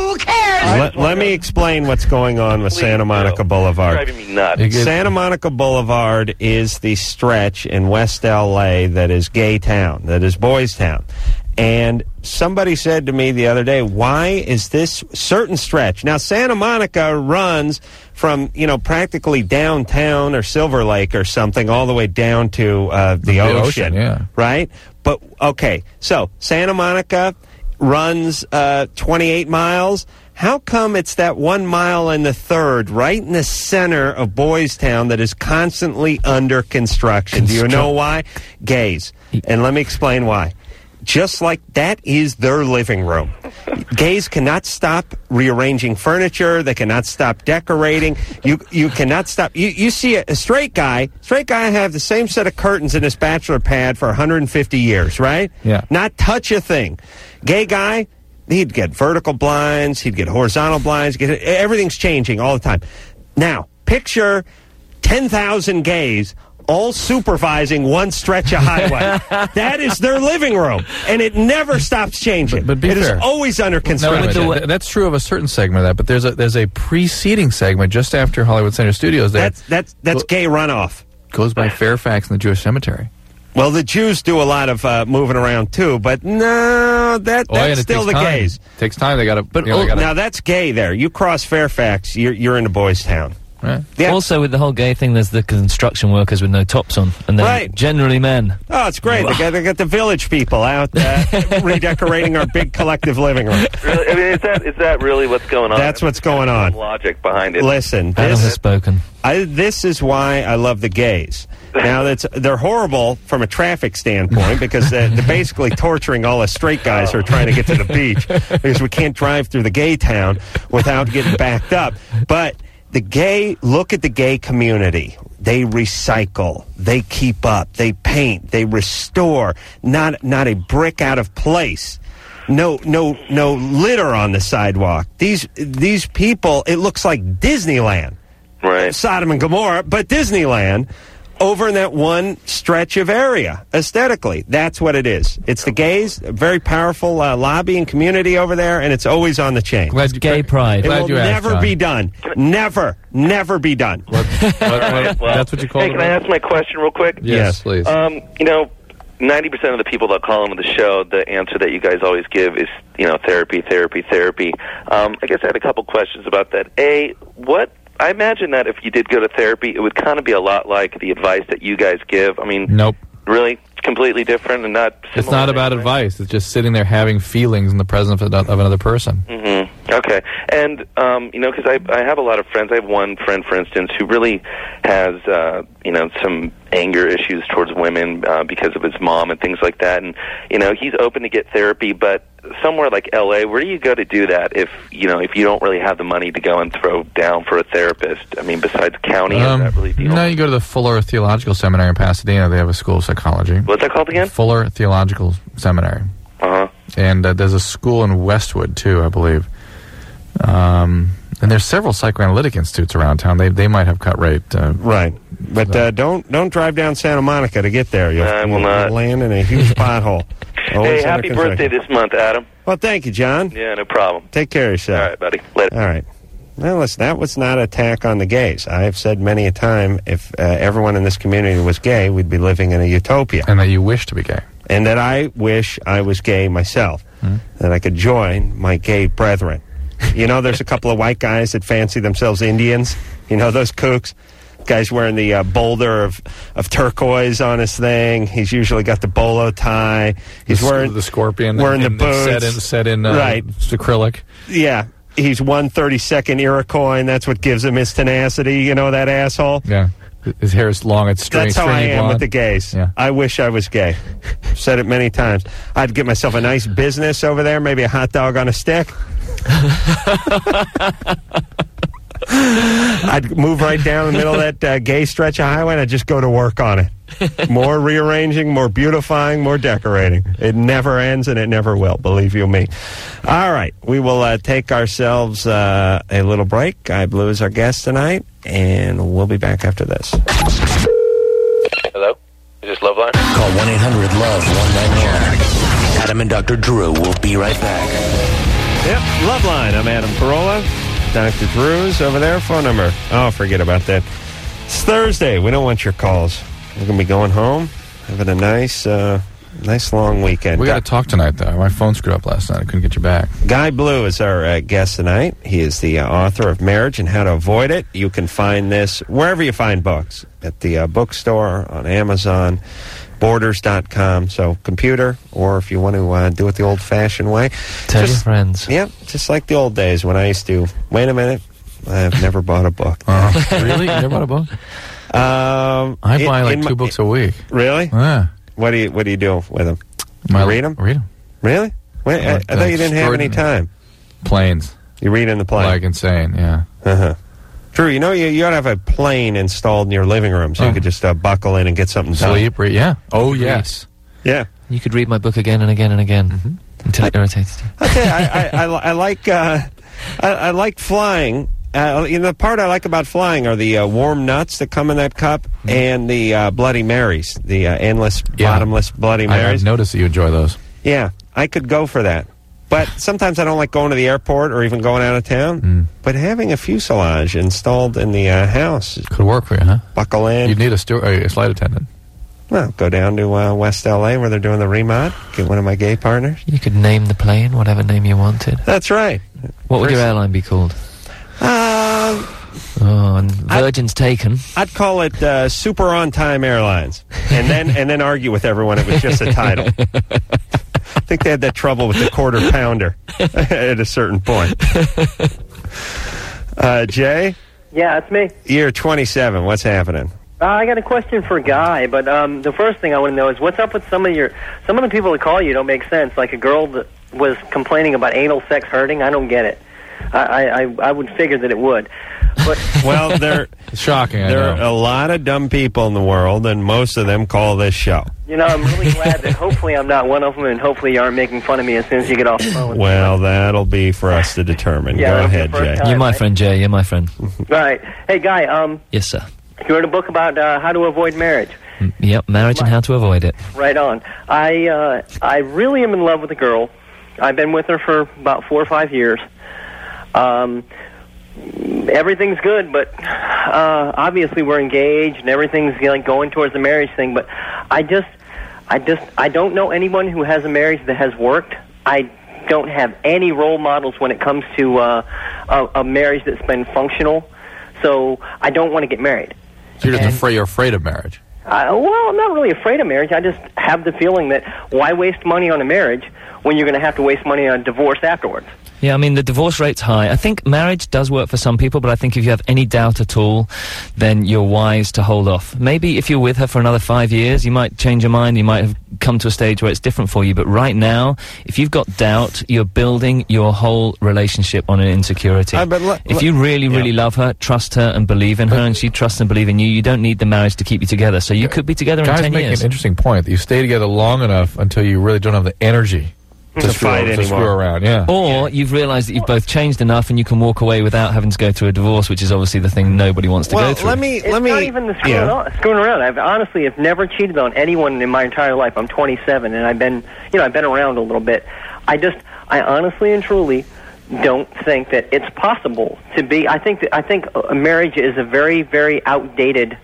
Let me explain what's going on with Santa Monica Boulevard. It's driving me nuts. Santa Monica Boulevard is the stretch in West L.A. that is gay town, that is boys town. And somebody said to me the other day, why is this certain stretch? Now, Santa Monica runs from, practically downtown or Silver Lake or something all the way down to the ocean, yeah. right? But, okay, so Santa Monica runs 28 miles, how come it's that 1 mile and the third right in the center of Boys Town that is constantly under construction? Do you know why? Gays. And let me explain why. Just like that is their living room. Gays cannot stop rearranging furniture. They cannot stop decorating. You cannot stop. You see a straight guy have the same set of curtains in his bachelor pad for 150 years, right? Yeah. Not touch a thing. Gay guy, he'd get vertical blinds. He'd get horizontal blinds. Everything's changing all the time. Now, picture 10,000 gays all supervising one stretch of highway. That is their living room, and it never stops changing. But be it fair. is always under construction. No, that's true of a certain segment of that, but there's a preceding segment just after Hollywood Center Studios. That's gay runoff. Goes by Fairfax and the Jewish Cemetery. Well, the Jews do a lot of moving around too, but no, that's still the gays. It takes time. They got to. But now that's gay. There, you cross Fairfax, you're into Boys Town. Right. Yeah. Also, with the whole gay thing, there's the construction workers with no tops on, and they're generally men. Oh, it's great. They got the village people out redecorating our big collective living room. Really? I mean, is that really what's going on? That's what's going on. Logic behind it. Listen, Adam has spoken. This is why I love the gays. Now, they're horrible from a traffic standpoint because they're basically torturing all us straight guys who are trying to get to the beach because we can't drive through the gay town without getting backed up. But look at the gay community. They recycle. They keep up. They paint. They restore. Not a brick out of place. No litter on the sidewalk. These people, it looks like Disneyland. Right. Sodom and Gomorrah, but Disneyland over in that one stretch of area, aesthetically. That's what it is. It's the gays, a very powerful lobby and community over there, and it's always on the chain. Gay pride. It will never be done. Never be done. That's what you call it? Hey, can I ask my question real quick? Yes, please. 90% of the people that call into the show, the answer that you guys always give is, therapy. I guess I had a couple questions about that. I imagine that if you did go to therapy, it would kind of be a lot like the advice that you guys give. I mean, nope. Really? Completely different and not similar? It's not about advice. It's just sitting there having feelings in the presence of another person. Mm-hmm. Okay. And, because I have a lot of friends. I have one friend, for instance, who really has, some anger issues towards women because of his mom and things like that. And, he's open to get therapy, but somewhere like L.A., where do you go to do that if you don't really have the money to go and throw down for a therapist? I mean, besides county, is that really the No, you go to the Fuller Theological Seminary in Pasadena. They have a school of psychology. What's that called again? Fuller Theological Seminary. Uh-huh. And there's a school in Westwood, too, I believe. And there's several psychoanalytic institutes around town. They might have cut rate. Right. But don't drive down Santa Monica to get there. You'll land in a huge pothole. Hey, happy birthday this month, Adam. Well, thank you, John. Yeah, no problem. Take care of yourself. All right, buddy. Later. All right. Well, listen, that was not an attack on the gays. I've said many a time, if everyone in this community was gay, we'd be living in a utopia. And that you wish to be gay. And that I wish I was gay myself. That I could join my gay brethren. There's a couple of white guys that fancy themselves Indians. Those kooks. Guy's wearing the boulder of turquoise on his thing. He's usually got the bolo tie. He's wearing the scorpion. Wearing the boots. Set in right. acrylic. Yeah. He's 1/32 Iroquois, and that's what gives him his tenacity. That asshole? Yeah. His hair is long. It's straight. That's how I am blonde. with the gays. Yeah. I wish I was gay. Said it many times. I'd get myself a nice business over there, maybe a hot dog on a stick. I'd move right down the middle of that gay stretch of highway, and I'd just go to work on it. More rearranging, more beautifying, more decorating. It never ends, and it never will, believe you me. All right, we will take ourselves a little break. Guy Blue is our guest tonight, and we'll be back after this. Hello? Is this Loveline? Call 1-800-LOVE-191. Adam and Dr. Drew will be right back. Yep, Loveline. I'm Adam Carolla. Dr. Drew's over there. Phone number. Oh, forget about that. It's Thursday. We don't want your calls. We're going to be going home, having a nice long weekend. We got to talk tonight, though. My phone screwed up last night. I couldn't get you back. Guy Blue is our guest tonight. He is the author of Marriage and How to Avoid It. You can find this wherever you find books, at the bookstore, on Amazon. Borders.com. So computer, or if you want to do it the old-fashioned way. Tell your friends. Yeah, just like the old days when I used to, wait a minute, I've never bought a book. Really? You never bought a book? I buy like 2 books a week. Really? Yeah. What do you do with them? Read them? Read them. Really? Wait, I thought you didn't have any time. Planes. You read in the plane? Like insane, yeah. Uh-huh. Drew, you ought to have a plane installed in your living room so you could just buckle in and get something done. Sleep, yeah. Oh, yes. Yeah. You could read my book again and again and again until it irritates you. Okay, I like flying. The part I like about flying are the warm nuts that come in that cup and the Bloody Marys, the endless, bottomless Bloody Marys. I've noticed that you enjoy those. Yeah, I could go for that. But sometimes I don't like going to the airport or even going out of town. But having a fuselage installed in the house could work for you, huh? Buckle in. You'd need a flight attendant. Well, go down to West L.A. where they're doing the remod. Get one of my gay partners. You could name the plane whatever name you wanted. That's right. What would your airline be called? And Virgin's taken. I'd call it Super On Time Airlines, and then argue with everyone it was just a title. I think they had that trouble with the quarter pounder at a certain point. Jay? Yeah, it's me. You're 27. What's happening? I got a question for Guy, but the first thing I want to know is what's up with some of the people that call you don't make sense. Like a girl that was complaining about anal sex hurting. I don't get it. I would figure that it would. But well, they're shocking. There are a lot of dumb people in the world, and most of them call this show. You know, I'm really glad that hopefully I'm not one of them, and hopefully you aren't making fun of me as soon as you get off the phone. Well, that'll be for us to determine. Yeah, go ahead, Jay. You're my friend, Jay. You're my friend. Right. Hey, Guy. Yes, sir. You wrote a book about how to avoid marriage. Yep, marriage and how to avoid it. Right on. I really am in love with a girl. I've been with her for about 4 or 5 years. Everything's good, but obviously we're engaged and everything's like going towards the marriage thing. But I don't know anyone who has a marriage that has worked. I don't have any role models when it comes to a marriage that's been functional. So I don't want to get married. So you're just afraid of marriage. Well, I'm not really afraid of marriage. I just have the feeling that why waste money on a marriage when you're going to have to waste money on a divorce afterwards? Yeah, I mean, the divorce rate's high. I think marriage does work for some people, but I think if you have any doubt at all, then you're wise to hold off. Maybe if you're with her for another 5 years, you might change your mind, you might have come to a stage where it's different for you. But right now, if you've got doubt, you're building your whole relationship on an insecurity. If you really love her, trust her and believe in her, and she trusts and believes in you, you don't need the marriage to keep you together. So you could be together in 10 years. Guys making an interesting point, that you stay together long enough until you really don't have the energy to fight anymore. To screw around, yeah. Or you've realized that you've both changed enough and you can walk away without having to go through a divorce, which is obviously the thing nobody wants to go through. It's not even the screwing around. I've honestly never cheated on anyone in my entire life. I'm 27 and I've been around a little bit. I honestly and truly don't think that it's possible to be. I think a marriage is a very, very outdated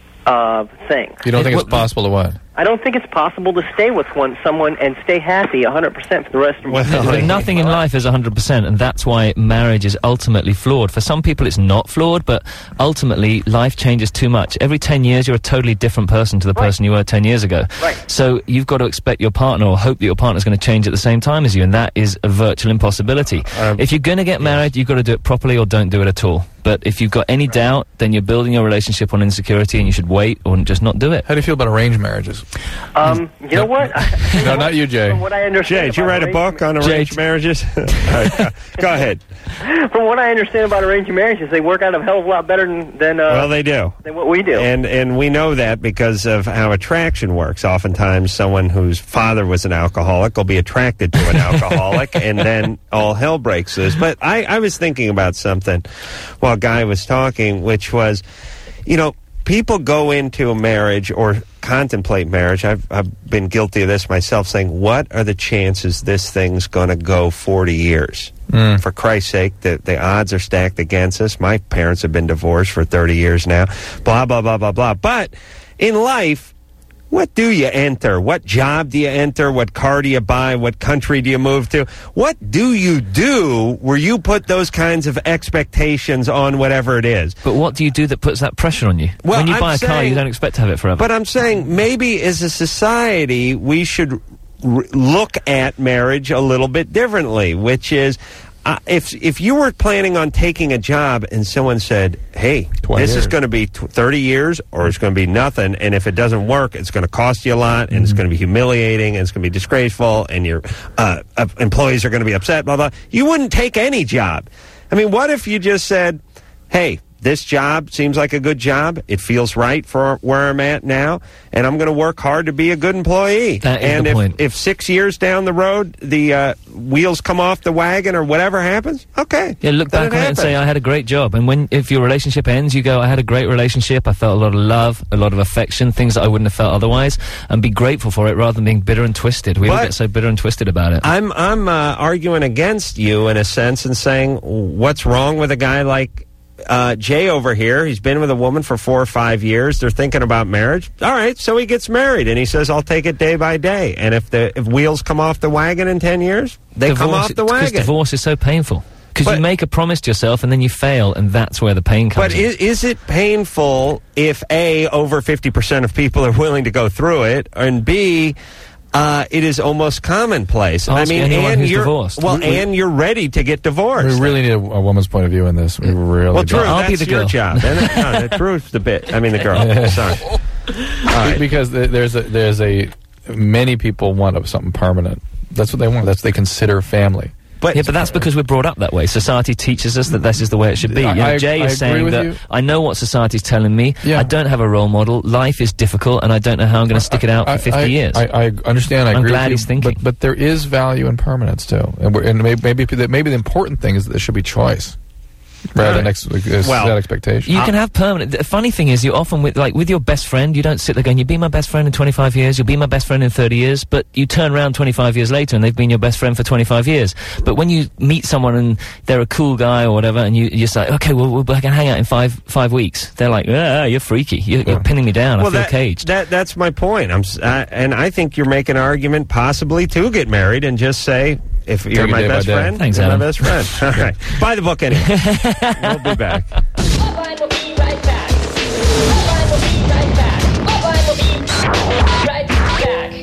thing. You don't think it's possible to what? I don't think it's possible to stay with someone and stay happy 100% for the rest of your life. But nothing in life is 100%, and that's why marriage is ultimately flawed. For some people it's not flawed, but ultimately life changes too much. Every 10 years you're a totally different person to the person you were 10 years ago. Right. So you've got to expect your partner or hope that your partner's going to change at the same time as you, and that is a virtual impossibility. If you're going to get married, you've got to do it properly or don't do it at all. But if you've got any doubt, then you're building your relationship on insecurity and you should wait or just not do it. How do you feel about arranged marriages? You know what? No, not you, Jay. From what I understand, Jay, did you write a book on arranged marriages? All right, go ahead. From what I understand about arranged marriages, they work out a hell of a lot better than well, they do. Than what we do. And we know that because of how attraction works. Oftentimes, someone whose father was an alcoholic will be attracted to an alcoholic, and then all hell breaks loose. But I was thinking about something while Guy was talking, which was, people go into a marriage or contemplate marriage. I've been guilty of this myself, saying, what are the chances this thing's going to go 40 years? For Christ's sake, the odds are stacked against us. My parents have been divorced for 30 years now. Blah, blah, blah, blah, blah. But in life, what do you enter? What job do you enter? What car do you buy? What country do you move to? What do you do where you put those kinds of expectations on whatever it is? But what do you do that puts that pressure on you? Well, when you I'm buy a car, you don't expect to have it forever. But I'm saying maybe as a society, we should look at marriage a little bit differently, which is, if you were planning on taking a job and someone said, hey, this is going to be 30 years or it's going to be nothing, and if it doesn't work, it's going to cost you a lot, and it's going to be humiliating, and it's going to be disgraceful, and your employees are going to be upset, blah, blah, you wouldn't take any job. I mean, what if you just said, hey, this job seems like a good job. It feels right for where I'm at now, and I'm going to work hard to be a good employee. That is the point. If 6 years down the road the wheels come off the wagon or whatever happens, okay. Yeah, look back on it and say, I had a great job. And if your relationship ends, you go, I had a great relationship. I felt a lot of love, a lot of affection, things that I wouldn't have felt otherwise, and be grateful for it rather than being bitter and twisted. We all get so bitter and twisted about it. I'm arguing against you in a sense and saying, what's wrong with a guy like Jay over here? He's been with a woman for 4 or 5 years. They're thinking about marriage. All right, so he gets married, and he says, I'll take it day by day. And if wheels come off the wagon in 10 years, they come off the wagon. Because divorce is so painful. Because you make a promise to yourself, and then you fail, and that's where the pain comes in. But is it painful if, A, over 50% of people are willing to go through it, and B, it is almost commonplace. I mean, and you're divorced. Well, and you're ready to get divorced. We really need a woman's point of view in this. We really well, Drew, do. that's your job. No, Drew's the bit. I mean, the girl. Sorry. Right. Because there's a many people want something permanent. That's what they want. That's what they consider family. But that's because we're brought up that way. Society teaches us that this is the way it should be. Jay is saying that I know what society's telling me. Yeah. I don't have a role model. Life is difficult, and I don't know how I'm going to stick it out for 50 years. I understand. I'm agree glad with you, he's thinking. But there is value in permanence too, and maybe the important thing is that there should be choice. Rather than set expectation. You can have permanent. The funny thing is, you often with your best friend, you don't sit there going, "You'll be my best friend in 25 years. You'll be my best friend in 30 years." But you turn around 25 years later, and they've been your best friend for 25 years. But when you meet someone and they're a cool guy or whatever, and you're just like, "Okay, well, we're going to hang out in five weeks," they're like, "You're freaky. You're pinning me down. I feel caged." That's my point. And I think you're making an argument possibly to get married and just say, if you're my best friend, thanks, you're Adam. my best friend. All right. Buy the book anyway. We'll be back. Loveline will be right back. Loveline will be right back. Loveline will be right back.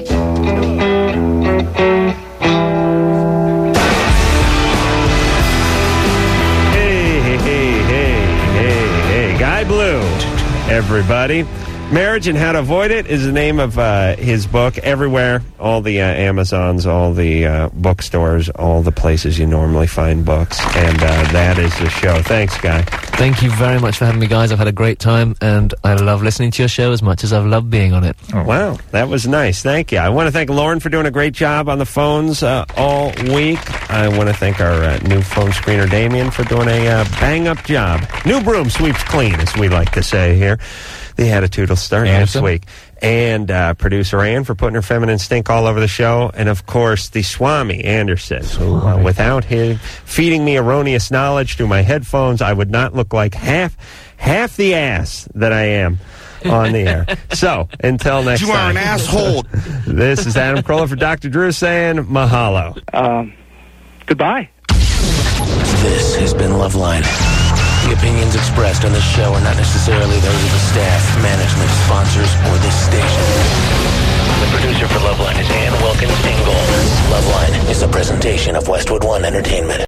Hey, Guy Blue, everybody. Marriage and How to Avoid It is the name of his book. Everywhere, all the Amazons, all the bookstores, all the places you normally find books. And that is the show. Thanks, Guy. Thank you very much for having me, guys. I've had a great time, and I love listening to your show as much as I've loved being on it. Oh. Wow, that was nice. Thank you. I want to thank Lauren for doing a great job on the phones all week. I want to thank our new phone screener, Damien, for doing a bang-up job. New broom sweeps clean, as we like to say here. The attitude will start next week. And producer Ann for putting her feminine stink all over the show. And, of course, the Swami Anderson, who, without him feeding me erroneous knowledge through my headphones, I would not look like half the ass that I am on the air. So, until next time. You are an asshole. This is Adam Carolla for Dr. Drew saying mahalo. Goodbye. This has been Loveline. The opinions expressed on this show are not necessarily those of the staff, management, sponsors, or this station. The producer for Loveline is Ann Wilkins Ingle. Loveline is a presentation of Westwood One Entertainment.